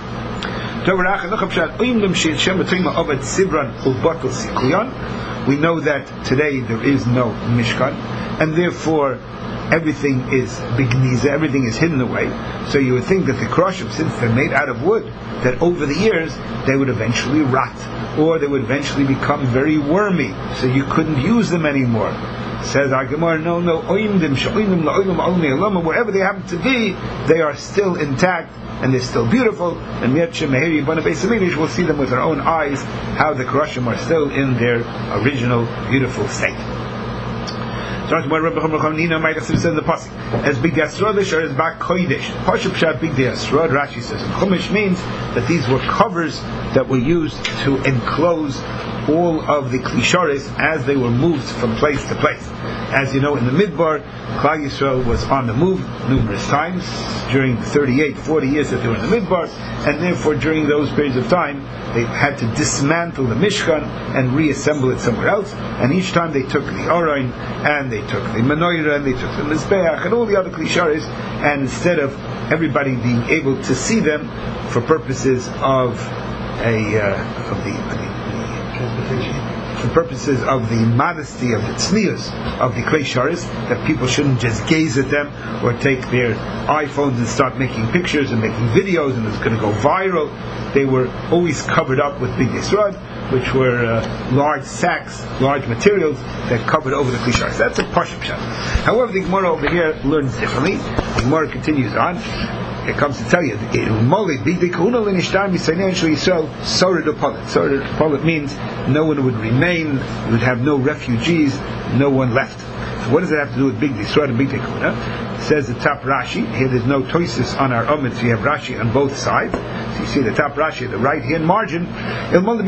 We know that today there is no Mishkan, and therefore everything is bigniza, everything is hidden away. So you would think that the kroshim, since they're made out of wood, that over the years they would eventually rot, or they would eventually become very wormy, so you couldn't use them anymore. Says our Gemara, no, no, oimdim, sha'oimdim, la'oimdim, almi, alama, wherever they happen to be, they are still intact, and they're still beautiful, and yet Shemahiri Bana Beis Hamikdash will see them with our own eyes, how the kroshim are still in their original beautiful state. So Starting by Rabbi Chanina, might have said in the pasuk, as big Yisrael or as bak kodesh. Pashup Pshat big Yisrael. Rashi says Chumash means that these were covers that were used to enclose all of the klisharis as they were moved from place to place. As you know, in the Midbar, Klal Yisrael was on the move numerous times during the thirty-eight, forty years that they were in the Midbar, and therefore during those periods of time they had to dismantle the Mishkan and reassemble it somewhere else, and each time they took the Orain, and they took the Menorah, and they took the Mizbeach, and all the other klisharis, and instead of everybody being able to see them for purposes of a uh, of the, of the for purposes of the modesty of the tznius of the klei sharis, that people shouldn't just gaze at them or take their iPhones and start making pictures and making videos and it's going to go viral. They were always covered up with big yisrod, which were uh, large sacks, large materials that covered over the klei sharis. That's a pashup pshat. However, the Gemara over here learns differently. The Gemara continues on. It comes to tell you, Sorid Upon means no one would remain, you would have no refugees, no one left. So what does that have to do with Big Yisrael and Big Tekuna? It says the top Rashi, here there's no toisis on our Amid, so you have Rashi on both sides. So you see the top Rashi, the right hand margin. Klal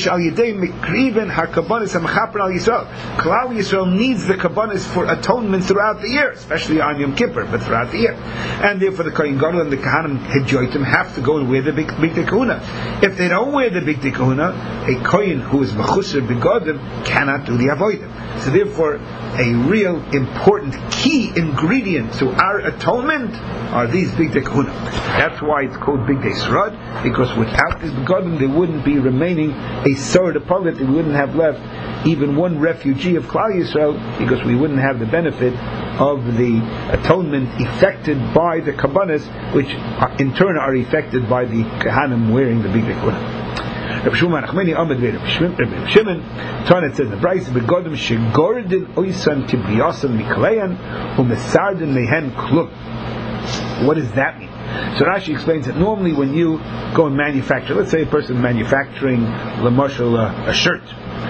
Yisrael needs the kabbanis for atonement throughout the year, especially on Yom Kippur, but throughout the year. And therefore the Kohen Gadol and the Kahanim Hidjoitim have to go and wear the big, big Tekuna. If they don't wear the big Tekuna, a Kohen who is Mechusar Begodim cannot do the Avodim. So therefore, a real important key ingredient to our atonement are these big Tekuna. That's why it's called Big Yisrod, because without this Begodim there wouldn't be remaining a Sorid Upon, we wouldn't have left even one refugee of Klal Yisrael, because we wouldn't have the benefit of the atonement effected by the kabbanis, which in turn are effected by the Kahanim wearing the big Tekuna. Reb Shimon Achmeni Amid Reb Shimon Tanet said in the Brayz Begodim Shegordin Oisan Kibriyasan Mikleyan Umesardin Mehen Klub. What does that mean? So Rashi explains that normally when you go and manufacture, let's say a person manufacturing l'mashal a, a shirt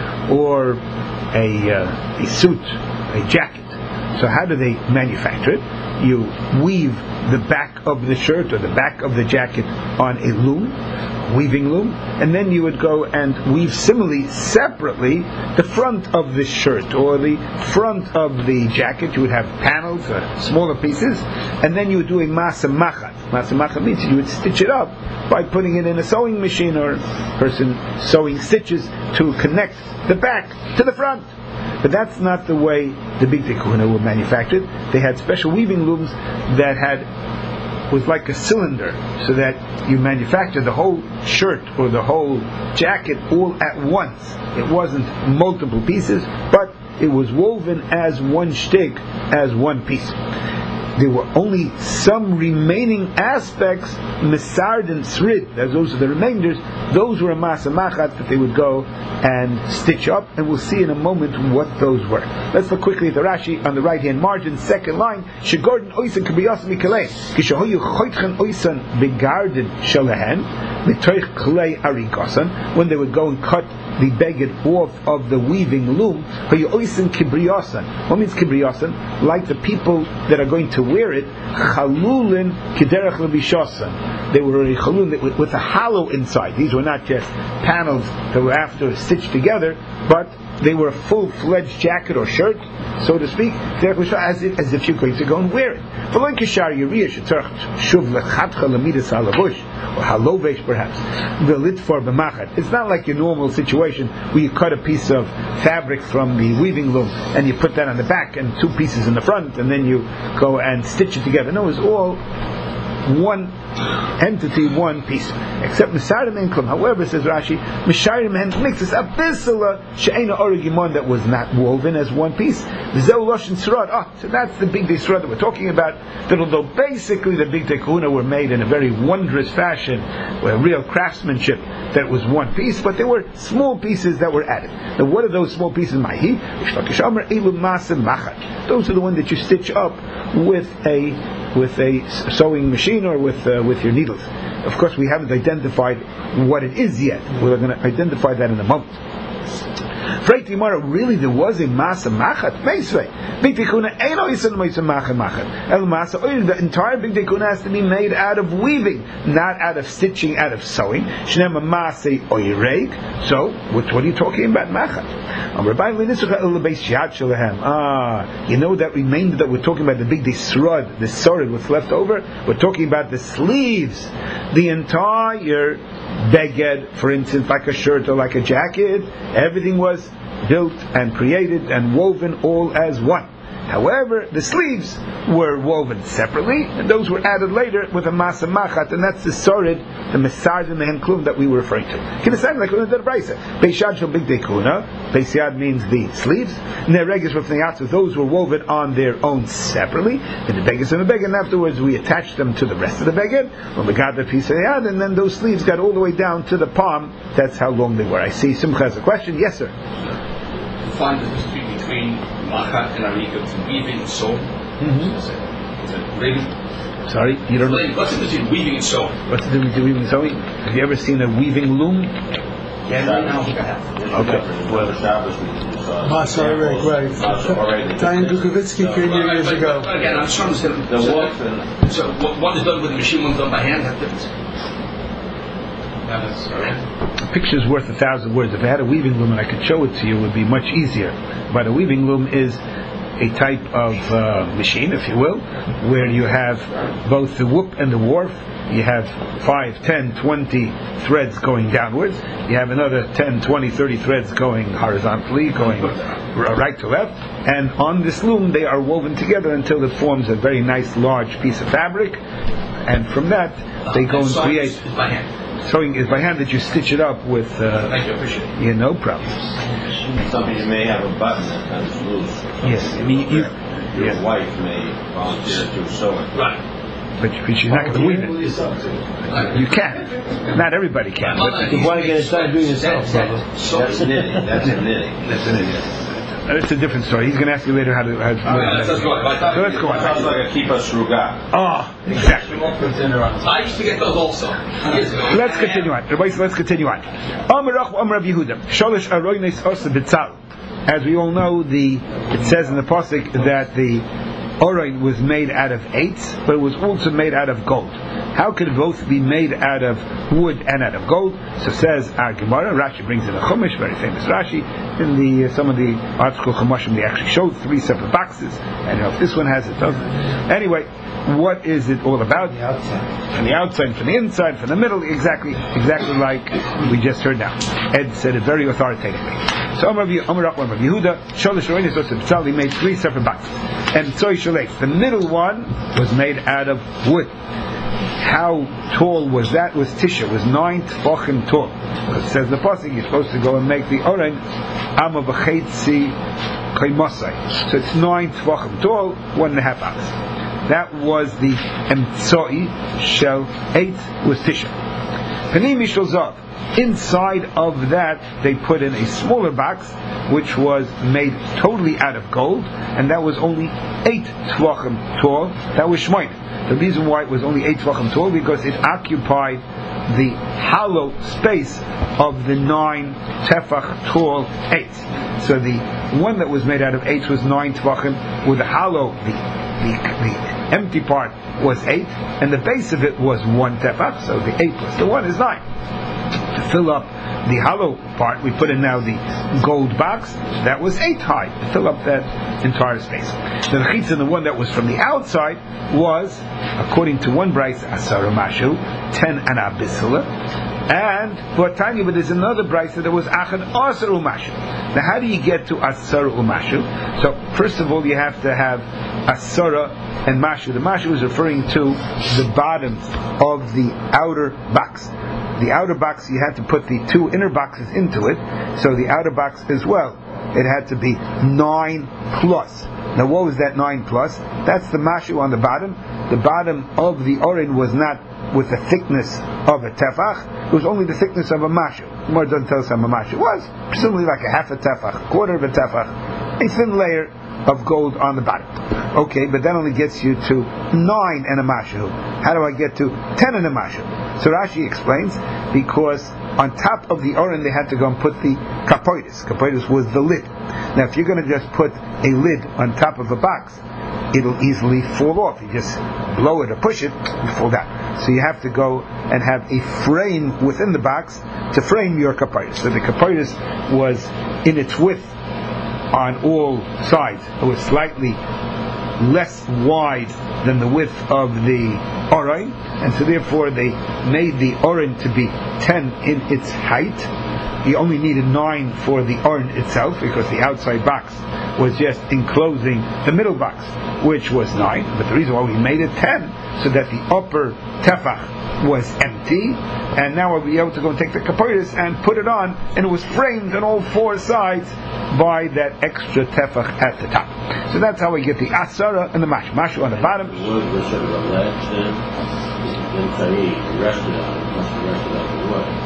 or a uh, a suit, a jacket. So how do they manufacture it? You weave the back of the shirt or the back of the jacket on a loom, weaving loom, and then you would go and weave similarly, separately, the front of the shirt or the front of the jacket. You would have panels, uh, smaller pieces, and then you would do a masa machat. Masa machat means you would stitch it up by putting it in a sewing machine or a person sewing stitches to connect the back to the front. But that's not the way the big Tekuna were manufactured. They had special weaving looms that had was like a cylinder, so that you manufactured the whole shirt or the whole jacket all at once. It wasn't multiple pieces, but it was woven as one shtick, as one piece. There were only some remaining aspects, mesard and srid, those are the remainders, those were a masa machat that they would go and stitch up, and we'll see in a moment what those were. Let's look quickly at the Rashi on the right hand margin, second line, Shegordin oisan k'biyas mikalei, kishahoyu choitchen oisan begarden shalahen, mitoich klei arigasan, when they would go and cut the beged off of the weaving loom, hoyu oisan kibriyasan. What means kibriyasan? Like the people that are going to wear it, chalulin kiderach lebishasan. They were a chalun with, with a hollow inside. These were not just panels that were after stitched together, but they were a full-fledged jacket or shirt, so to speak, as if, as if you're going to go and wear it. Or halovesh perhaps. It's not like your normal situation where you cut a piece of fabric from the weaving loom and you put that on the back and two pieces in the front and then you go and stitch it together. No, it's all one entity, one piece. Except Misarim Enklum. However, says Rashi, Misharim Hen mixes a bisala she'ena origimon that was not woven as one piece. Zeu Loshin Surad. Ah, so that's the big day Surad that we're talking about. That although basically the big Tekuna were made in a very wondrous fashion, with real craftsmanship, that was one piece, but there were small pieces that were added. Now, what are those small pieces? Mahi, those are the ones that you stitch up with a with a sewing machine or with uh, with your needles. Of course, we haven't identified what it is yet. We're going to identify that in a moment. Freit Yimara, really there was a masa machat meisvei. Big Tikuna ain't always a masa machat machat. El masa oil, the entire Big Tikuna has to be made out of weaving, not out of stitching, out of sewing. Shnem masa oireik. So, what, what are you talking about machat? Ah, you know that remainder that we're talking about, the big disrod, the sorid, what's left over? We're talking about the sleeves, the entire beged, for instance, like a shirt or like a jacket, everything was built and created and woven all as one. However, the sleeves were woven separately, and those were added later with a masa machat, and that's the sorid, the mesaj and the henklum that we were referring to. Kinasam like the brayse. Beishad shel big dekuna. Beisyad means the sleeves. Neregis with the outside. Those were woven on their own separately. In the beged and the beged, and afterwards we attached them to the rest of the beged. When we got the piece of the yad, and then those sleeves got all the way down to the palm. That's how long they were. I see Simcha has a question. Yes, sir. Find the history between machat and arika, between weaving and sewing. Mm-hmm. Is it, is it really? Sorry, you don't know. What's the difference between weaving and sewing? What's the difference between weaving and sewing? Have you ever seen a weaving loom? Yeah, right now I think I have. Okay. Well established. Masa Oreik, right. Diane Gukovitsky came here years ago. Again, I'm trying to understand. The wolf. So, one is done with a machine, one's done by hand. That difference. A picture's worth a thousand words. If I had a weaving loom and I could show it to you, it would be much easier. But a weaving loom is a type of uh, machine, if you will, where you have both the whoop and the warp. You have five, ten, twenty threads going downwards. You have another ten, twenty, thirty threads going horizontally, going right to left. And on this loom, they are woven together until it forms a very nice, large piece of fabric. And from that, they go and create. Sewing is by hand that you stitch it up with. Uh, Thank you, appreciate it. Yeah, no problem. Something may have a button that's loose. Yes, I mean, you, Your yes. wife may volunteer to sew it. Right. But, but she's not going to weave it. You can. Not everybody can. But You want to get it started doing yourself, brother. That's knitting. That's a knitting. that's an idiot. That's a different story. He's going to ask you later how to. How to All right, let's go on. So let's go on. Sounds like a kippah sruga. Oh, exactly. I used to get those also years ago. Let's continue on. Let's continue on. As we all know, the it says in the pasuk that the Oroin was made out of eights, but it was also made out of gold. How could both be made out of wood and out of gold? So says our Gemara. Rashi brings in a Chumash, very famous Rashi. In the uh, some of the article Chumashim, they actually showed three separate boxes. I don't know if this one has it, doesn't. Anyway, what is it all about? The outside. From the outside, from the inside, from the middle, exactly, exactly like we just heard now. Ed said it very authoritatively. So Amar Yehuda, Sholish Roinis Oseh B'Tzal, he made three separate boxes. And Tzoy Sholek, the middle one was made out of wood. How tall was that? Was Tisha, was nine tefachim tall. Because it says in the pasuk, you're supposed to go and make the Oren Amma B'Chetzi Kaimasai. So it's nine tefachim tall, one and a half ounce. That was the Emtsoi Shel eight was Tisha. Panim Mishal Zav. Inside of that, they put in a smaller box, which was made totally out of gold, and that was only eight tvachim tall. That was Shmoyne. The reason why it was only eight tvachim tall, because it occupied the hollow space of the nine tefach tall eights. So the one that was made out of eights was nine tvachim, with the hollow, the, the, the empty part was eight, and the base of it was one tefach, so the eight plus the one is nine. To fill up the hollow part, we put in now the gold box that was eight high to fill up that entire space. The chitza, the one that was from the outside, was, according to one brayse, asara mashu, ten ana bisula, and Tanya, but there's another brayse that was achad asar umashu. Now, how do you get to asara umashu? So, first of all, you have to have asara and mashu. The mashu is referring to the bottom of the outer box. The outer box, you had to put the two inner boxes into it, so the outer box as well, it had to be nine plus. Now what was that nine plus? That's the mashu on the bottom. The bottom of the orin was not with the thickness of a tefach, it was only the thickness of a mashu. More doesn't tell us how a mashu was, presumably like a half a tefach, a quarter of a tefach, a thin layer of gold on the bottom. Okay, but that only gets you to nine and a mashu. How do I get to ten and a mashu? So Rashi explains because on top of the oren they had to go and put the kapoides. Kapoides was the lid. Now if you're going to just put a lid on top of a box, it'll easily fall off. You just blow it or push it, it'll fall down. So you have to go and have a frame within the box to frame your kapoides. So the kapoides was in its width on all sides. It was slightly less wide than the width of the oren, and so therefore they made the oren to be ten in its height. You only needed nine for the oren itself, because the outside box was just enclosing the middle box, which was nine. But the reason why we made it ten, so that the upper tefach was empty, and now we'll be able to go and take the kapoides and put it on, and it was framed on all four sides by that extra tefach at the top. So that's how we get the asara and the mash. Mashu on the bottom. The wood was sort of a ledge then, then Tani rested on it, must have rested on the wood.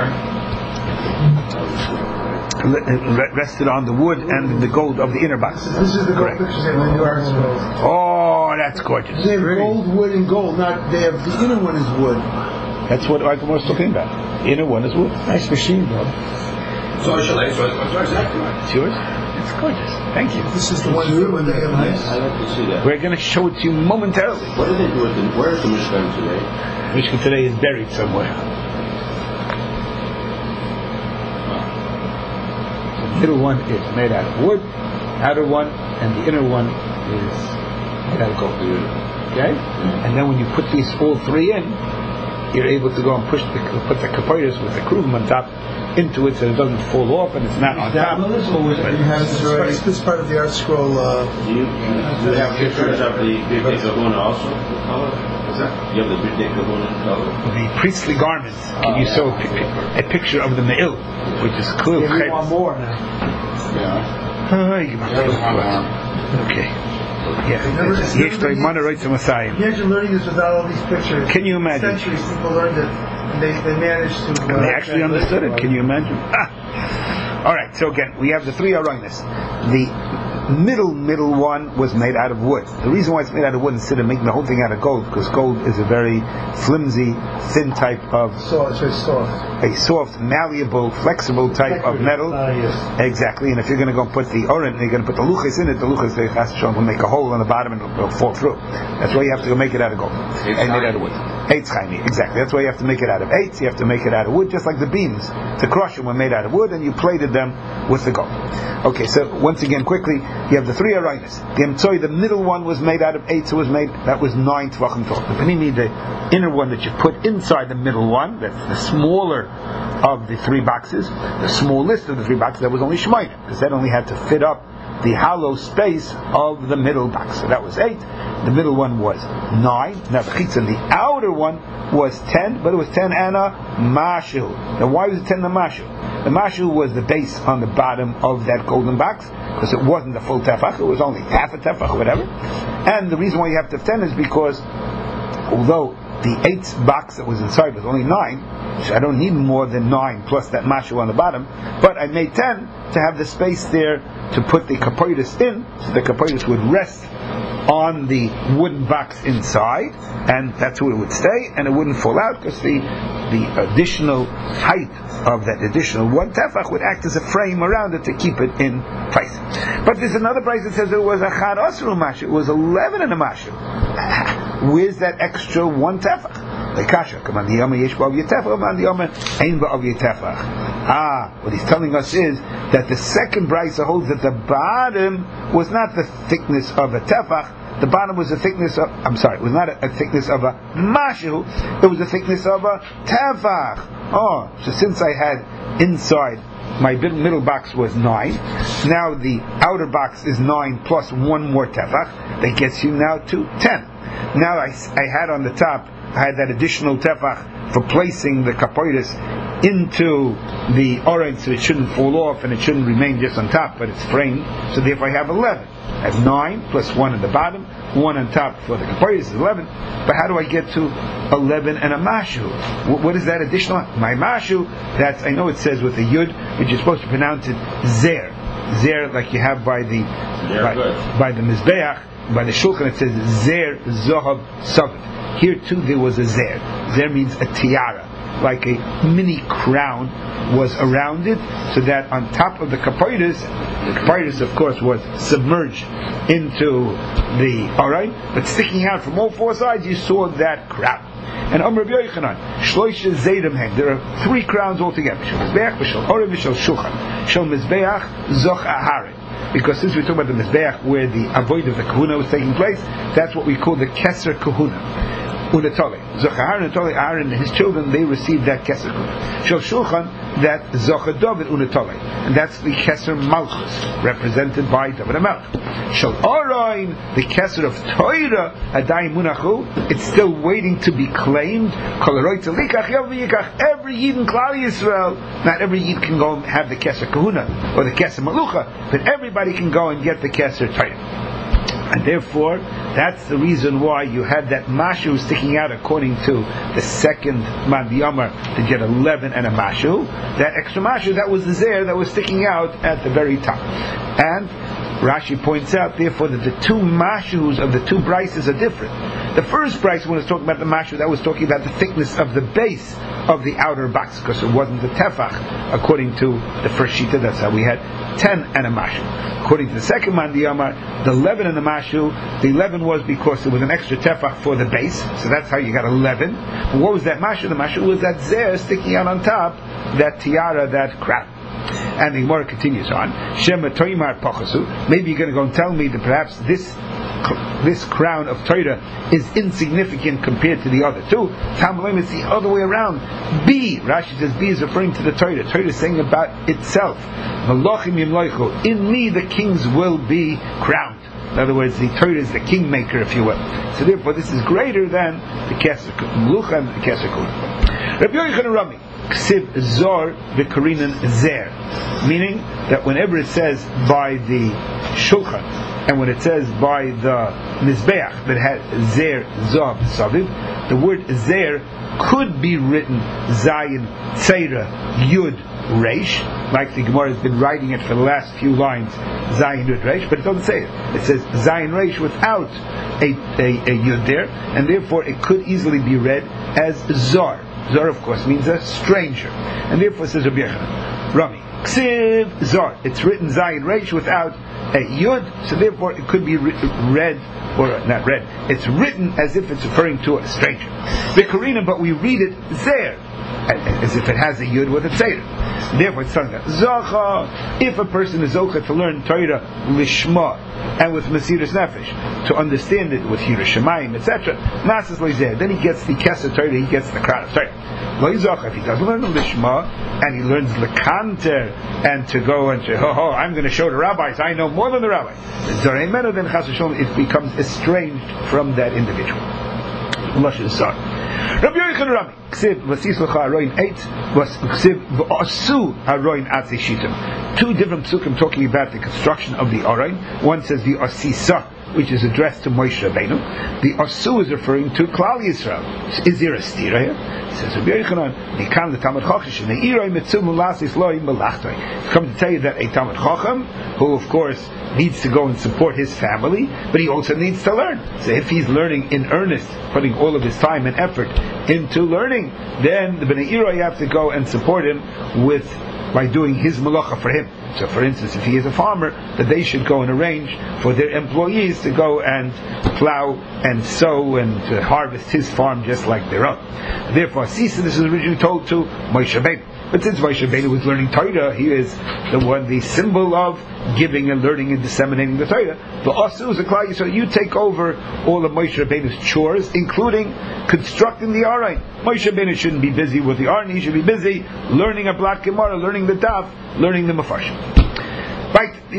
Rested on the wood and the gold of the inner box. This is the gold Correct. pictures they have in the Art Scrolls. Oh, that's gorgeous. They have gold, wood, and gold. Not they have the inner one is wood. That's what Michael was talking about. The inner one is wood. Nice machine, bro. So Chalet, so it's exactly right. It's yours? It's gorgeous. Thank you. This is the one good one they have. Nice. I'd like to see that. We're going to show it to you momentarily. What do they do with the, where is the Mishkan today? Mishkan today is buried somewhere. The middle one is made out of wood, outer one, and the inner one is made out of gold. Okay? And then when you put these all three in, you're able to go and push the put the kapoides with the kruvim on top into it, so it doesn't fall off and it's not on top. But you have this, part, this part of the Art Scroll. Uh, Do you, do you have pictures of the Bidei Kahuna also, the color? Is that? You have the Bidei Kahuna color? The priestly garments. Can you show a, pic- a picture of the me'il, which is clear? yeah, we want more now. Okay. Yeah. Imagine learning this without all these pictures. Can you imagine? Centuries people learned it, and they, they managed to. Uh, And they actually understood it. Can you imagine? Ah. All right. So again, we have the three aroinas. The middle middle one was made out of wood. The reason why it's made out of wood instead of making the whole thing out of gold, because gold is a very flimsy, thin type of so it's very soft, a soft, malleable, flexible type of metal. Uh, yes. Exactly. And if you're going to go put the oren, you're going to put the luchas in it. The luchas they has to will make a hole on the bottom and it'll, it'll fall through. That's why you have to go make it out of gold and made out of wood. Eitz chaimi, exactly. That's why you have to make it out of eitz. You have to make it out of wood, just like the beams to crush them were made out of wood, and you plated them with the gold. Okay, so once again, quickly, you have the three arainas. The emtsoi, the middle one was made out of eitz. Was made that was nine tvachim tall. The panimi, the inner one that you put inside the middle one, that's the smaller of the three boxes, the smallest of the three boxes, that was only shmayim, because that only had to fit up the hollow space of the middle box. So that was eight. The middle one was nine. Now the chitzon, the outer one was ten, but it was ten and a mashu. Now why was it ten and a mashu? The mashu was the base on the bottom of that golden box, because it wasn't a full tefach, it was only half a tefach or whatever. And the reason why you have to have ten is because although the eighth box that was inside was only nine, so I don't need more than nine plus that mashu on the bottom, but I made ten to have the space there to put the kapoides in, so the kapoides would rest on the wooden box inside, and that's where it would stay, and it wouldn't fall out, because the the additional height of that additional one tefach would act as a frame around it to keep it in place. But there's another price that says it was a chad asru mashu, it was eleven in a mashu. Where's that extra one tefach? Ah, what he's telling us is that the second brisa holds that the bottom was not the thickness of a tefach. The bottom was the thickness of, I'm sorry, it was not a, a thickness of a mashu, it was the thickness of a tefach. Oh, so since I had inside, my middle box was nine, now the outer box is nine plus one more tefach, that gets you now to ten. Now I, I had on the top, I had that additional tefach for placing the kapoides into the orange, so it shouldn't fall off and it shouldn't remain just on top, but it's framed. So therefore I have eleven. I have nine plus one at the bottom, one on top for the kapoides is eleven. But how do I get to eleven and a mashu? What, what is that additional? My mashu, that's, I know it says with the yud, but you're supposed to pronounce it zer. Zer, like you have by the by, by the mizbeach, by the shulchan, it says zer zohav savet. Here too there was a zer. Zer means a tiara. like a mini crown was around it, so that on top of the kapiris, the kapiris of course was submerged into the Aron, but sticking out from all four sides you saw that crown. And Amr Rabbi Yochanan, Shloisha Zaydim Hen, there are three crowns altogether. Shel Mizbeach, Shel Orev, Shel Shulchan. Shel Mizbeach, Zoch Aharon. Because since we talk about the Mizbeach where the avoid of the kahuna was taking place, that's what we call the Keser Kahuna. Unatole. Zochar and Unatole, Aaron and his children, they received that Keser Kahuna. Shel Shulchan, that Zochar David Unatole. And that's the Keser Malchus, represented by David HaMelech. Shel Aron, the Keser of Torah, Adai Munachu, it's still waiting to be claimed. Every Yid in Klal Yisrael, not every Yid can go and have the Keser Kahuna or the Keser Malucha, but everybody can go and get the Keser Torah. And therefore, that's the reason why you had that mashu sticking out according to the second Man B'Yamar to get eleven and a mashu. That extra mashu, that was the zer that was sticking out at the very top. And Rashi points out, therefore, that the two mashus of the two brises are different. The first brise, when it was talking about the mashu, that was talking about the thickness of the base of the outer box, because it wasn't the tefach, according to the first shita. That's how we had ten and a mashu. According to the second man Diyamar, the eleven and the mashu, the eleven was because there was an extra tefach for the base, so that's how you got eleven. And what was that mashu? The mashu was that zer sticking out on top, that tiara, that crown. And the Gemara continues on. Shema Toimar Pochasu. Maybe you're going to go and tell me that perhaps this this crown of Torah is insignificant compared to the other two. Tamalim, it's the other way around. B, Rashi says B is referring to the Torah. Torah is saying about itself. Malachim Yimloichu. In me the kings will be crowned. In other words, the Torah is the kingmaker, if you will. So therefore, this is greater than the Keser Melucha and the Keser Kahuna. Rabbi Yochanan Rami. Ksiv Zor v'Karinan Zer, meaning that whenever it says by the Shulchan and when it says by the Mizbeach that had Zer Zor Saviv, the word Zer could be written Zayin Tzeira Yud Reish, like the Gemara has been writing it for the last few lines, Zayin Yud Reish, but it doesn't say it. It says Zayin Reish without a, a, a Yud there, and therefore it could easily be read as Zor. Zor, of course, means a stranger, and therefore says Rabbi Yochanan, Rami, Ksiv Zor. It's written Zayin Reish without a Yud, so therefore it could be re- read, or not read. It's written as if it's referring to a stranger. V'Karina, but we read it Zer, as if it has a Yud with a Tzeder. Therefore, it's telling us Zacha. If a person is Zocha to learn Torah Lishma and with Mesiras Nefesh, to understand it with Yiras Shamayim, et cetera, Nasas Loizer, then he gets the Keser Torah, he gets the crown of Torah. Loizacha, if he doesn't learn Lishma and he learns Lekanter and to go and say, ho ho, I'm going to show the rabbis, I know more than the rabbis, then Chas v'Shalom, it becomes estranged from that individual. Rabbi Yochanan Rami, Ksiv Vasis L'cha Aroin eight, Ksiv V'Asu Aroin Atzi Shitim. Two different psukim talking about the construction of the Aroin. One says the Asisa, which is addressed to Moshe Rabbeinu. The Asu is referring to Klal Yisrael. Is there a stira here? It says Rabbi Yochanan, Nikan l'Talmud Chacham Ne'iroi Mitzum L'Lasis Loi Melachtoi. It's come to tell you that a Talmud Chacham, who of course needs to go and support his family, but he also needs to learn. So if he's learning in earnest, putting all of his time and effort into learning, then the Bnei Ira, you have to go and support him with by doing his malacha for him. So for instance, if he is a farmer, that they should go and arrange for their employees to go and plow and sow and to harvest his farm just like their own. Therefore, Sisa, this is originally told to Moshe Rabbeinu. But since Moshe Rabbeinu was learning Torah, he is the one, the symbol of giving and learning and disseminating the Torah. The Asu is a Klal Yisrael, so you take over all of Moshe Rabbeinu's chores, including constructing the Aron. Moshe Rabbeinu shouldn't be busy with the Aron, he should be busy learning a Black Gemara, learning the Daf, learning the Mefarshim. Right, when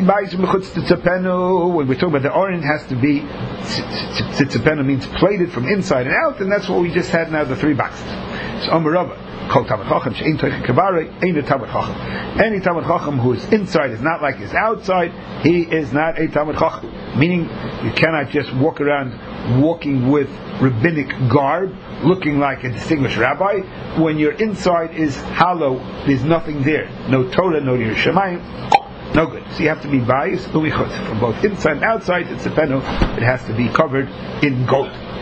we're talking about the Aron, has to be tzitzapenu, means plated from inside and out, and that's what we just had now, the three boxes. So Amar Rava, called Talmud Chacham, she'ein toichei kavare, ein a Talmud Chacham. Any Talmud Chacham who is inside is not like his outside, he is not a Talmud Chacham. Meaning, you cannot just walk around walking with rabbinic garb, looking like a distinguished rabbi, when your inside is hollow, there's nothing there. No Torah, no Yiras Shamayim, no good. So you have to be biased, from both inside and outside, it's a penno, it has to be covered in gold.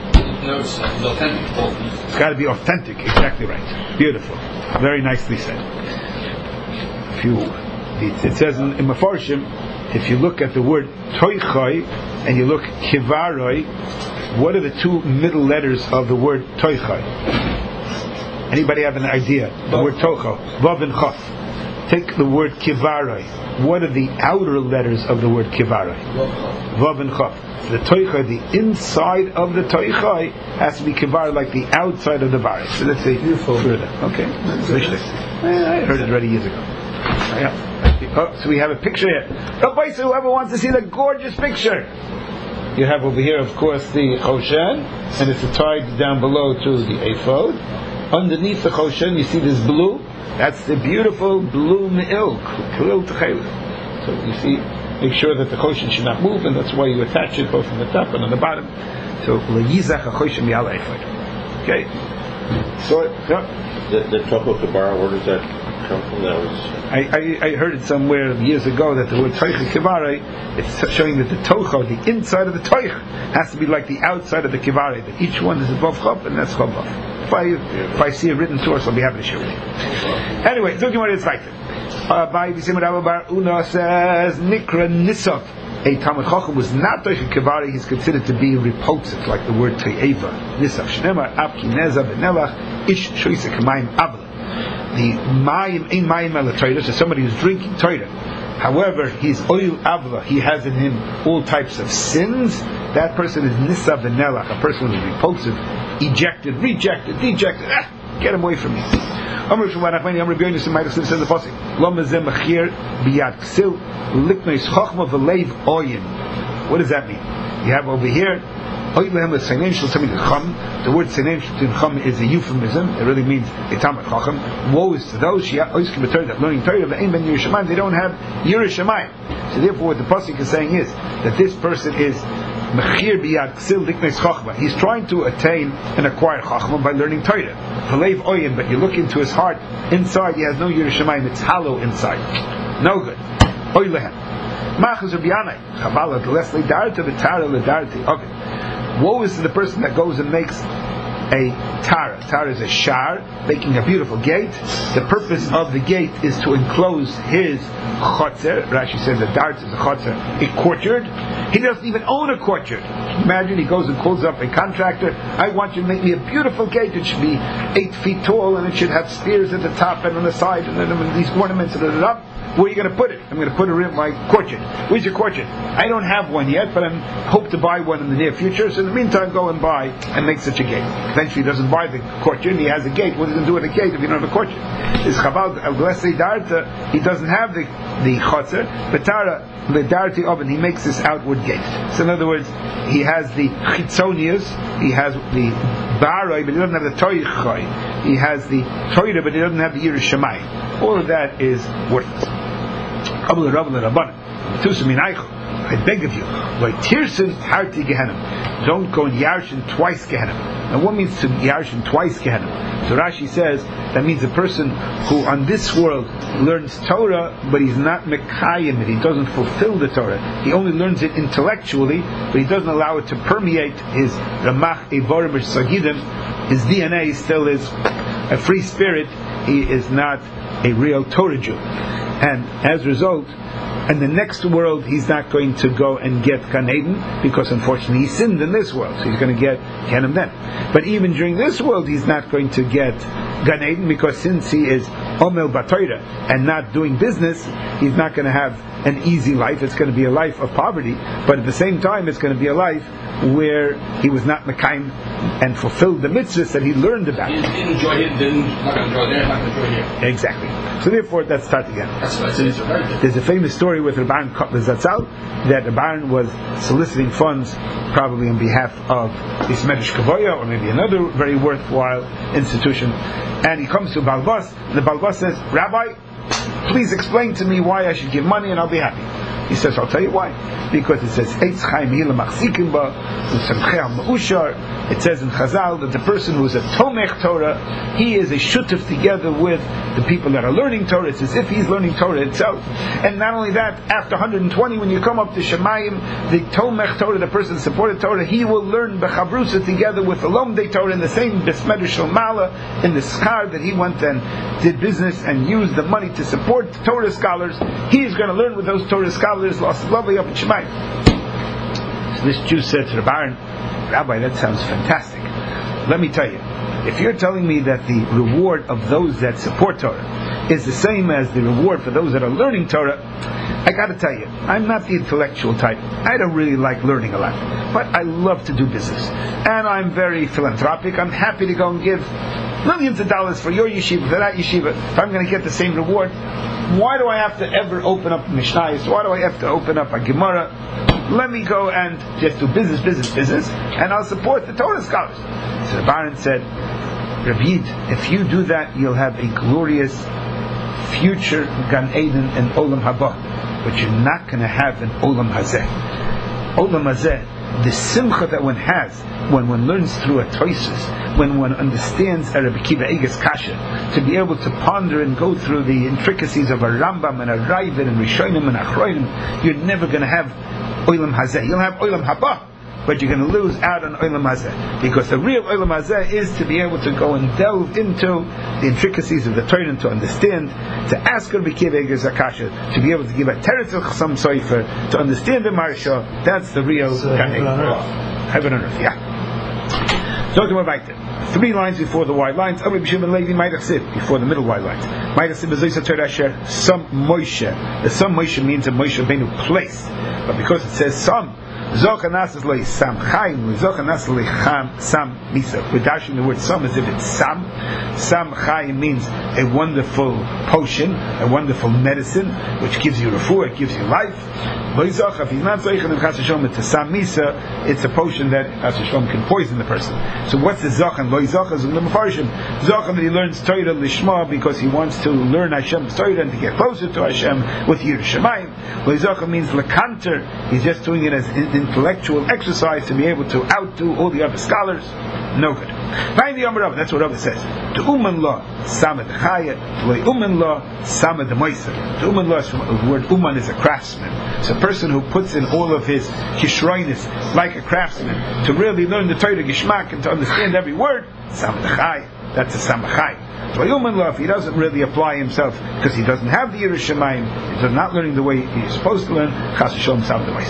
No, it's, it's authentic. Both. It's got to be authentic. Exactly right. Beautiful. Very nicely said. If you, it, it says in, in Mefarshim, if you look at the word toichai and you look kivaroi, what are the two middle letters of the word toichai? Anybody have an idea? The word tocho, vav and chaf. Take the word kivaroi. What are the outer letters of the word kivaroi? Vav and chaf. The toichai, the inside of the toichai, has to be kivar like the outside of the varis. So let's say beautiful. Okay, I heard it already years ago. Oh, so we have a picture here. Oh, so whoever wants to see the gorgeous picture, you have over here, of course, the choshen, and it's tied down below to the ephod. Underneath the choshen, you see this blue. That's the beautiful blue me'il, klil t'chayla. So you see, make sure that the choshen should not move, and that's why you attach it both on the top and on the bottom. So le'yizach ha'choshen mi'al ephod. Okay. So yeah. the the tocho kibara, where does that come from? That was. I, I, I heard it somewhere years ago that the word toich kivarei, it's showing that the tocho, the inside of the toich, has to be like the outside of the kivarei. That each one is above chop, and that's chop off. If I if I see a written source, I'll be happy to share with you. Anyway, looking what it's like. By Bisim Rabbi Bar Una says Nikra Nisov. A Talmud Chacham was not toich kivarei. He's considered to be repulsive, like the word toeva. Nisov Shnema Abki Neza Benelach Ish Shoyse Kamayim Avla. The mayim in mayim el Torah, so somebody who's drinking Torah. However, he's oil avla, he has in him all types of sins. That person is nisa v'nelach, a person who is repulsive, ejected, rejected, dejected. Ah, get him away from me. Amr Shmuel Nachmani Amr B'Yonis Ma'adik says the pasuk Lo Mezeh Mechir B'Yad Ksil Liknois Chochma V'Leiv Oyin. What does that mean? You have over here the word Seinem Chum is a euphemism. It really means a Talmud Chacham. Woe is to those that learning Torah that ain't ben Yerushalayim. They don't have Yerushalayim. So therefore, what the pasuk is saying is that this person is Mechir Biyad Ksil Liknes Chachma. He's trying to attain and acquire Chachma by learning Torah. V'leiv Oyin, but you look into his heart. Inside, he has no Yerushalayim. It's hollow inside. No good. Oy lehem. Machas Rabbiyanai. Chabala Leslie Darta V'Tara L'Darti. Okay. Woe is to the person that goes and makes a tara. Tara is a shar, making a beautiful gate. The purpose of the gate is to enclose his chotzer. Rashi says that dart is a chotzer, a courtyard. He doesn't even own a courtyard. Imagine he goes and calls up a contractor. I want you to make me a beautiful gate. It should be eight feet tall and it should have spears at the top and on the side and then these ornaments and it up. Where are you going to put it? I'm going to put it in my courtyard. Where's your courtyard? I don't have one yet, but I hope to buy one in the near future. So in the meantime, go and buy and make such a gate. Eventually, he doesn't buy the courtyard. He has a gate. What are you going to do with a gate if you don't have a courtyard? Is Chabal El Glesei Darta? He doesn't have the the chotzer. Betara the Darti oven. He makes this outward gate. So in other words, he has the chitzonias. He has the baroi, but he doesn't have the toichai. He has the Torah, but he doesn't have the Yerushalayim. All of that is worthless. I beg of you, don't go and yarshin twice Gehenna. Now what means to yarshin twice Gehenna? So Rashi says that means a person who on this world learns Torah, but he's not mekayim it, he doesn't fulfill the Torah. He only learns it intellectually, but he doesn't allow it to permeate his ramach evorim sagidim. His D N A still is a free spirit. He is not a real Torah Jew. And as a result, in the next world, he's not going to go and get Gan Eden, because unfortunately he sinned in this world, so he's going to get Gehenna then. But even during this world, he's not going to get Gan Eden, because since he is Omel Batoira and not doing business, he's not going to have an easy life. It's going to be a life of poverty, but at the same time, it's going to be a life where he was not Mekayim and fulfilled the mitzvahs that he learned about. He didn't enjoy it, didn't, not going to enjoy there, not going to enjoy here. Exactly. So therefore, let's start again. That's what I say, it's a very good. There's a famous story with Rabban Kotler Zatzal that Rabban was soliciting funds, probably on behalf of Ismedish Kavoya or maybe another very worthwhile institution, and he comes to Balbas, and the Balbas says, Rabbi, please explain to me why I should give money and I'll be happy. He says, I'll tell you why. Because it says, Eitz Chaim Hila Machzikim Ba, Usamchei Ma'ushar. It says in Chazal that the person who is a Tomech Torah, he is a shutif together with the people that are learning Torah. It's as if he's learning Torah itself. And not only that, after one hundred twenty, when you come up to Shemayim, the Tomech Torah, the person supported Torah, he will learn Bechavrusa together with the Lomdei Torah in the same Besmedrish Mala, in the schar that he went and did business and used the money to support Torah scholars. He is going to learn with those Torah scholars, lost lovely up in Shemayim. So this Jew said to the Baron, Rabbi, that sounds fantastic. Let me tell you, if you're telling me that the reward of those that support Torah is the same as the reward for those that are learning Torah, I got to tell you, I'm not the intellectual type. I don't really like learning a lot, but I love to do business, and I'm very philanthropic. I'm happy to go and give millions of dollars for your yeshiva, for that yeshiva. If I'm going to get the same reward, why do I have to ever open up Mishnayos? Why do I have to open up a Gemara? Let me go and just do business, business, business, and I'll support the Torah scholars. So the Baron said, Rabbi, if you do that, you'll have a glorious future Gan Eden and Olam Haba, but you're not going to have an Olam Hazeh. Olam Hazeh, the simcha that one has when one learns through a Toisus, when one understands a Rabbi Kiva Eiger's Kasha, to be able to ponder and go through the intricacies of a Rambam and a Ravid and Rishonim and Achronim, you're never going to have Olam Hazeh. You'll have Olam Haba, but you're going to lose out on Olam Hazeh, because the real Olam Hazeh is to be able to go and delve into the intricacies of the Torah and to understand, to ask Rabbi Kiva Eiger's Akasha, to be able to give a teretz of Chasam Sofer, to understand the Marsha. That's the real Heaven on Earth. Heaven on Earth, yeah. Talking about Baita. Three lines before the wide lines. Rabbi Shimon Levi Maidach Siv before the middle wide lines. Maidach Siv Bezoysa Torah Asher Some Moshe. The Some Moshe means a Moshe Rabbeinu place, but because it says some, Zocha Nasas Le Sam Chaim, Zocha Nasas Le Cham Sam Misa. We're dashing the word Sam as if it's Sam. Sam Chaim means a wonderful potion, a wonderful medicine, which gives you refuah, it gives you life. Lo Zocha, if he's not Zocha and Chas Hashem to Sam Misa, it's a potion that Chas Hashem can poison the person. So what's the Zocha? Lo Zocha is in the Mefarshim. Zocha that he learns Torah Lishma because he wants to learn Hashem's Torah and to get closer to Hashem with Yirah Shamayim. Lo Zocha means Lekanter. He's just doing it as intellectual exercise to be able to outdo all the other scholars. No good. Find the Amar Rav. That's what Rav says. To Uman Law, Samad Chaya. To Uman Law, Samad Moiser. To Uman Law is from the word Uman is a craftsman. It's a person who puts in all of his kishroinus like a craftsman to really learn the Torah Gishmak and to understand every word. Samad Chaya. That's a Samachai. If he doesn't really apply himself because he doesn't have the Yirah Shamayim, he's not learning the way he's supposed to learn, Chas Hashem Sam Device.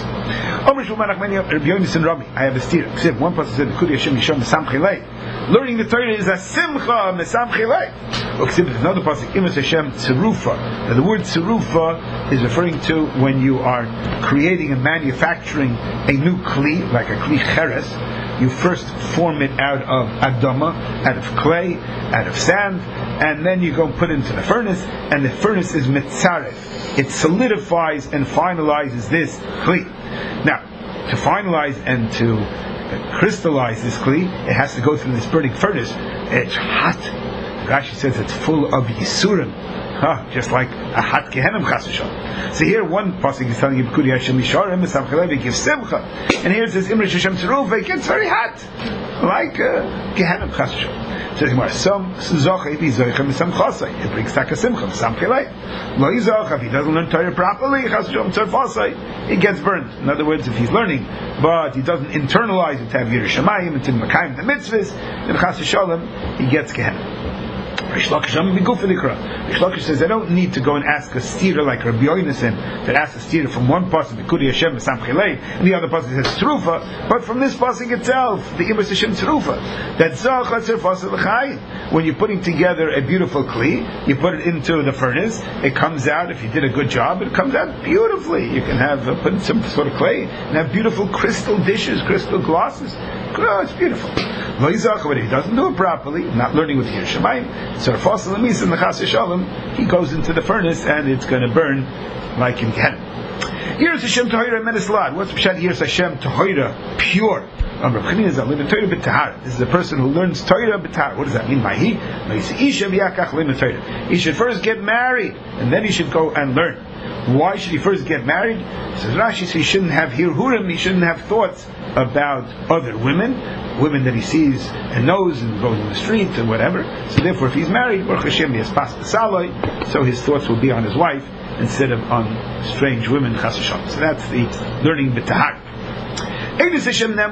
I have a steer. One person said, learning the Torah is a simcha mesam chilei. Another person, Imas Hashem Tzerufa. Now the word Tzerufa is referring to when you are creating and manufacturing a new kli, like a kli cheres. You first form it out of adama, out of clay, out of sand, and then you go and put it into the furnace, and the furnace is mitzaref. It solidifies and finalizes this kli. Now, to finalize and to crystallize this kli, it has to go through this burning furnace. It's hot. Rashi says it's full of yisurim. Huh, just like a hot Gehenim Chas Hashem. So here one pasuk is telling you B'kudi Hashem Yisharim Mesam Chalevi gives Simcha, and here it says Imrish Hashem Tzeruf. It gets very hot, like uh, Gehenim Chas Hashem. Says Gemara, some Zocha if he's Zocha Mesam Chasai, it brings Taka Simcha Mesam Chalevi. Lo Zocha if he doesn't learn Torah properly, Chas Hashem Tzerfasai, he gets burned. In other words, if he's learning but he doesn't internalize it to have Yirah Shamayim and to Makayim the mitzvahs, then Chas Hashem he gets Gehenim. Rish Lakish says, I don't need to go and ask a steer like Rabbi Yonasan that asks a steer from one pasuk, B'kudi Hashem Mesam Chilei, and the other pasuk says Tzerufa, but from this pasuk itself, the Imas Hashem Tzerufa, that Zacha Tzerfasa L'chai. When you're putting together a beautiful kli, you put it into the furnace, it comes out, if you did a good job, it comes out beautifully. You can have, uh, put some sort of clay, and have beautiful crystal dishes, crystal glasses. Oh, it's beautiful. But if he doesn't do it properly, not learning with Yirah Shamayim, so Fossil in the Chas Shalom, he goes into the furnace and it's going to burn like in Gehenim. Yiras Hashem Tahira Menes Lad. What's Pshat Yiras Hashem Tahira? Pure. This is a person who learns Torah b'Tahara. What does that mean by he? He should first get married, and then he should go and learn. Why should he first get married? Says Rashi, so he shouldn't have hirhurim, he shouldn't have thoughts about other women, women that he sees and knows and goes in the street and whatever. So therefore, if he's married, Baruch Hashem, he has pas b'saloi, so his thoughts will be on his wife instead of on strange women, chas v'shalom. So that's the learning b'Tahara. What does it mean that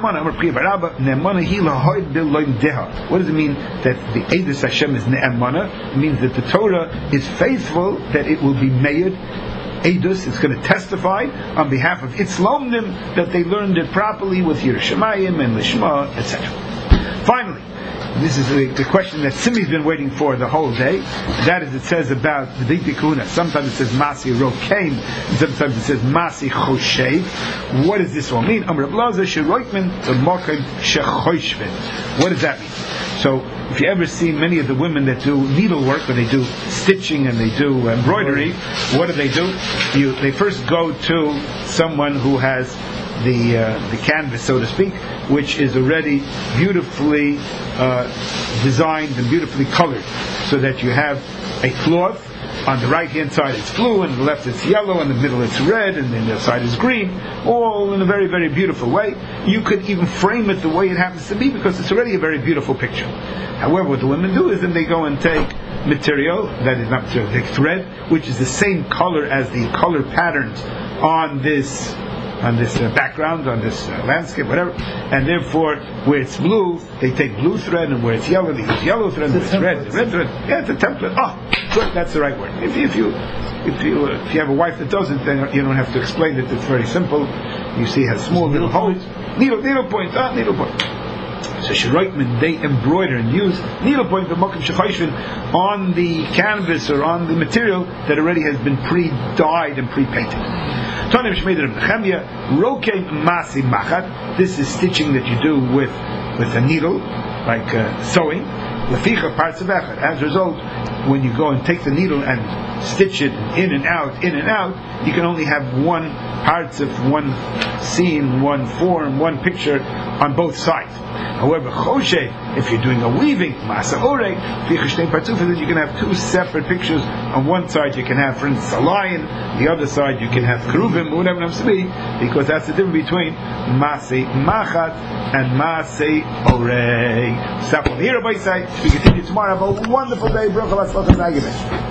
the Eidus Hashem is ne'emana? It means that the Torah is faithful, that it will be made Eidus, it's going to testify on behalf of its lomdim that they learned it properly with Yerushalayim and Lishma, et cetera. Finally, this is the, the question that Simi's been waiting for the whole day. That is, it says about the Big Tikuna. Sometimes it says Masi Rokaim, and sometimes it says Masi Choshev. What does this all mean? Amr Blaza Sheroitman the Mokim Shechoshvin. What does that mean? So, if you ever see many of the women that do needlework, or they do stitching and they do embroidery, what do they do? You, they first go to someone who has the uh, the canvas, so to speak, which is already beautifully uh, designed and beautifully colored, so that you have a cloth. On the right hand side it's blue, and on the left it's yellow, and in the middle it's red, and then the side is green, all in a very, very beautiful way. You could even frame it the way it happens to be, because it's already a very beautiful picture. However, what the women do is then they go and take material, that is not material, they thread, which is the same color as the color patterns on this on this uh, background, on this uh, landscape, whatever, and therefore, where it's blue, they take blue thread, and where it's yellow, they use yellow thread, and where it's red, red thread. Yeah, it's a template. Oh, good, that's the right word. If, if you if you uh, if you have a wife that doesn't, then you don't have to explain it. It's very simple. You see, it has small little holes, needle needle point, ah, needle point. So Sheroitman, they embroider and use needle point the mokim shechoshvin on the canvas or on the material that already has been pre-dyed and pre-painted. This is stitching that you do with with a needle, like uh, sewing. As a result, when you go and take the needle and stitch it in and out, in and out, you can only have one parts of one scene, one form, one picture on both sides. However, choshev, if you're doing a weaving, masa orei, you can have two separate pictures. On one side you can have, for instance, a lion, the other side you can have keruvim, or whatever it happens to be, because that's the difference between masei machat and masei orei. Stop over here, by side. We continue tomorrow. Have a wonderful day.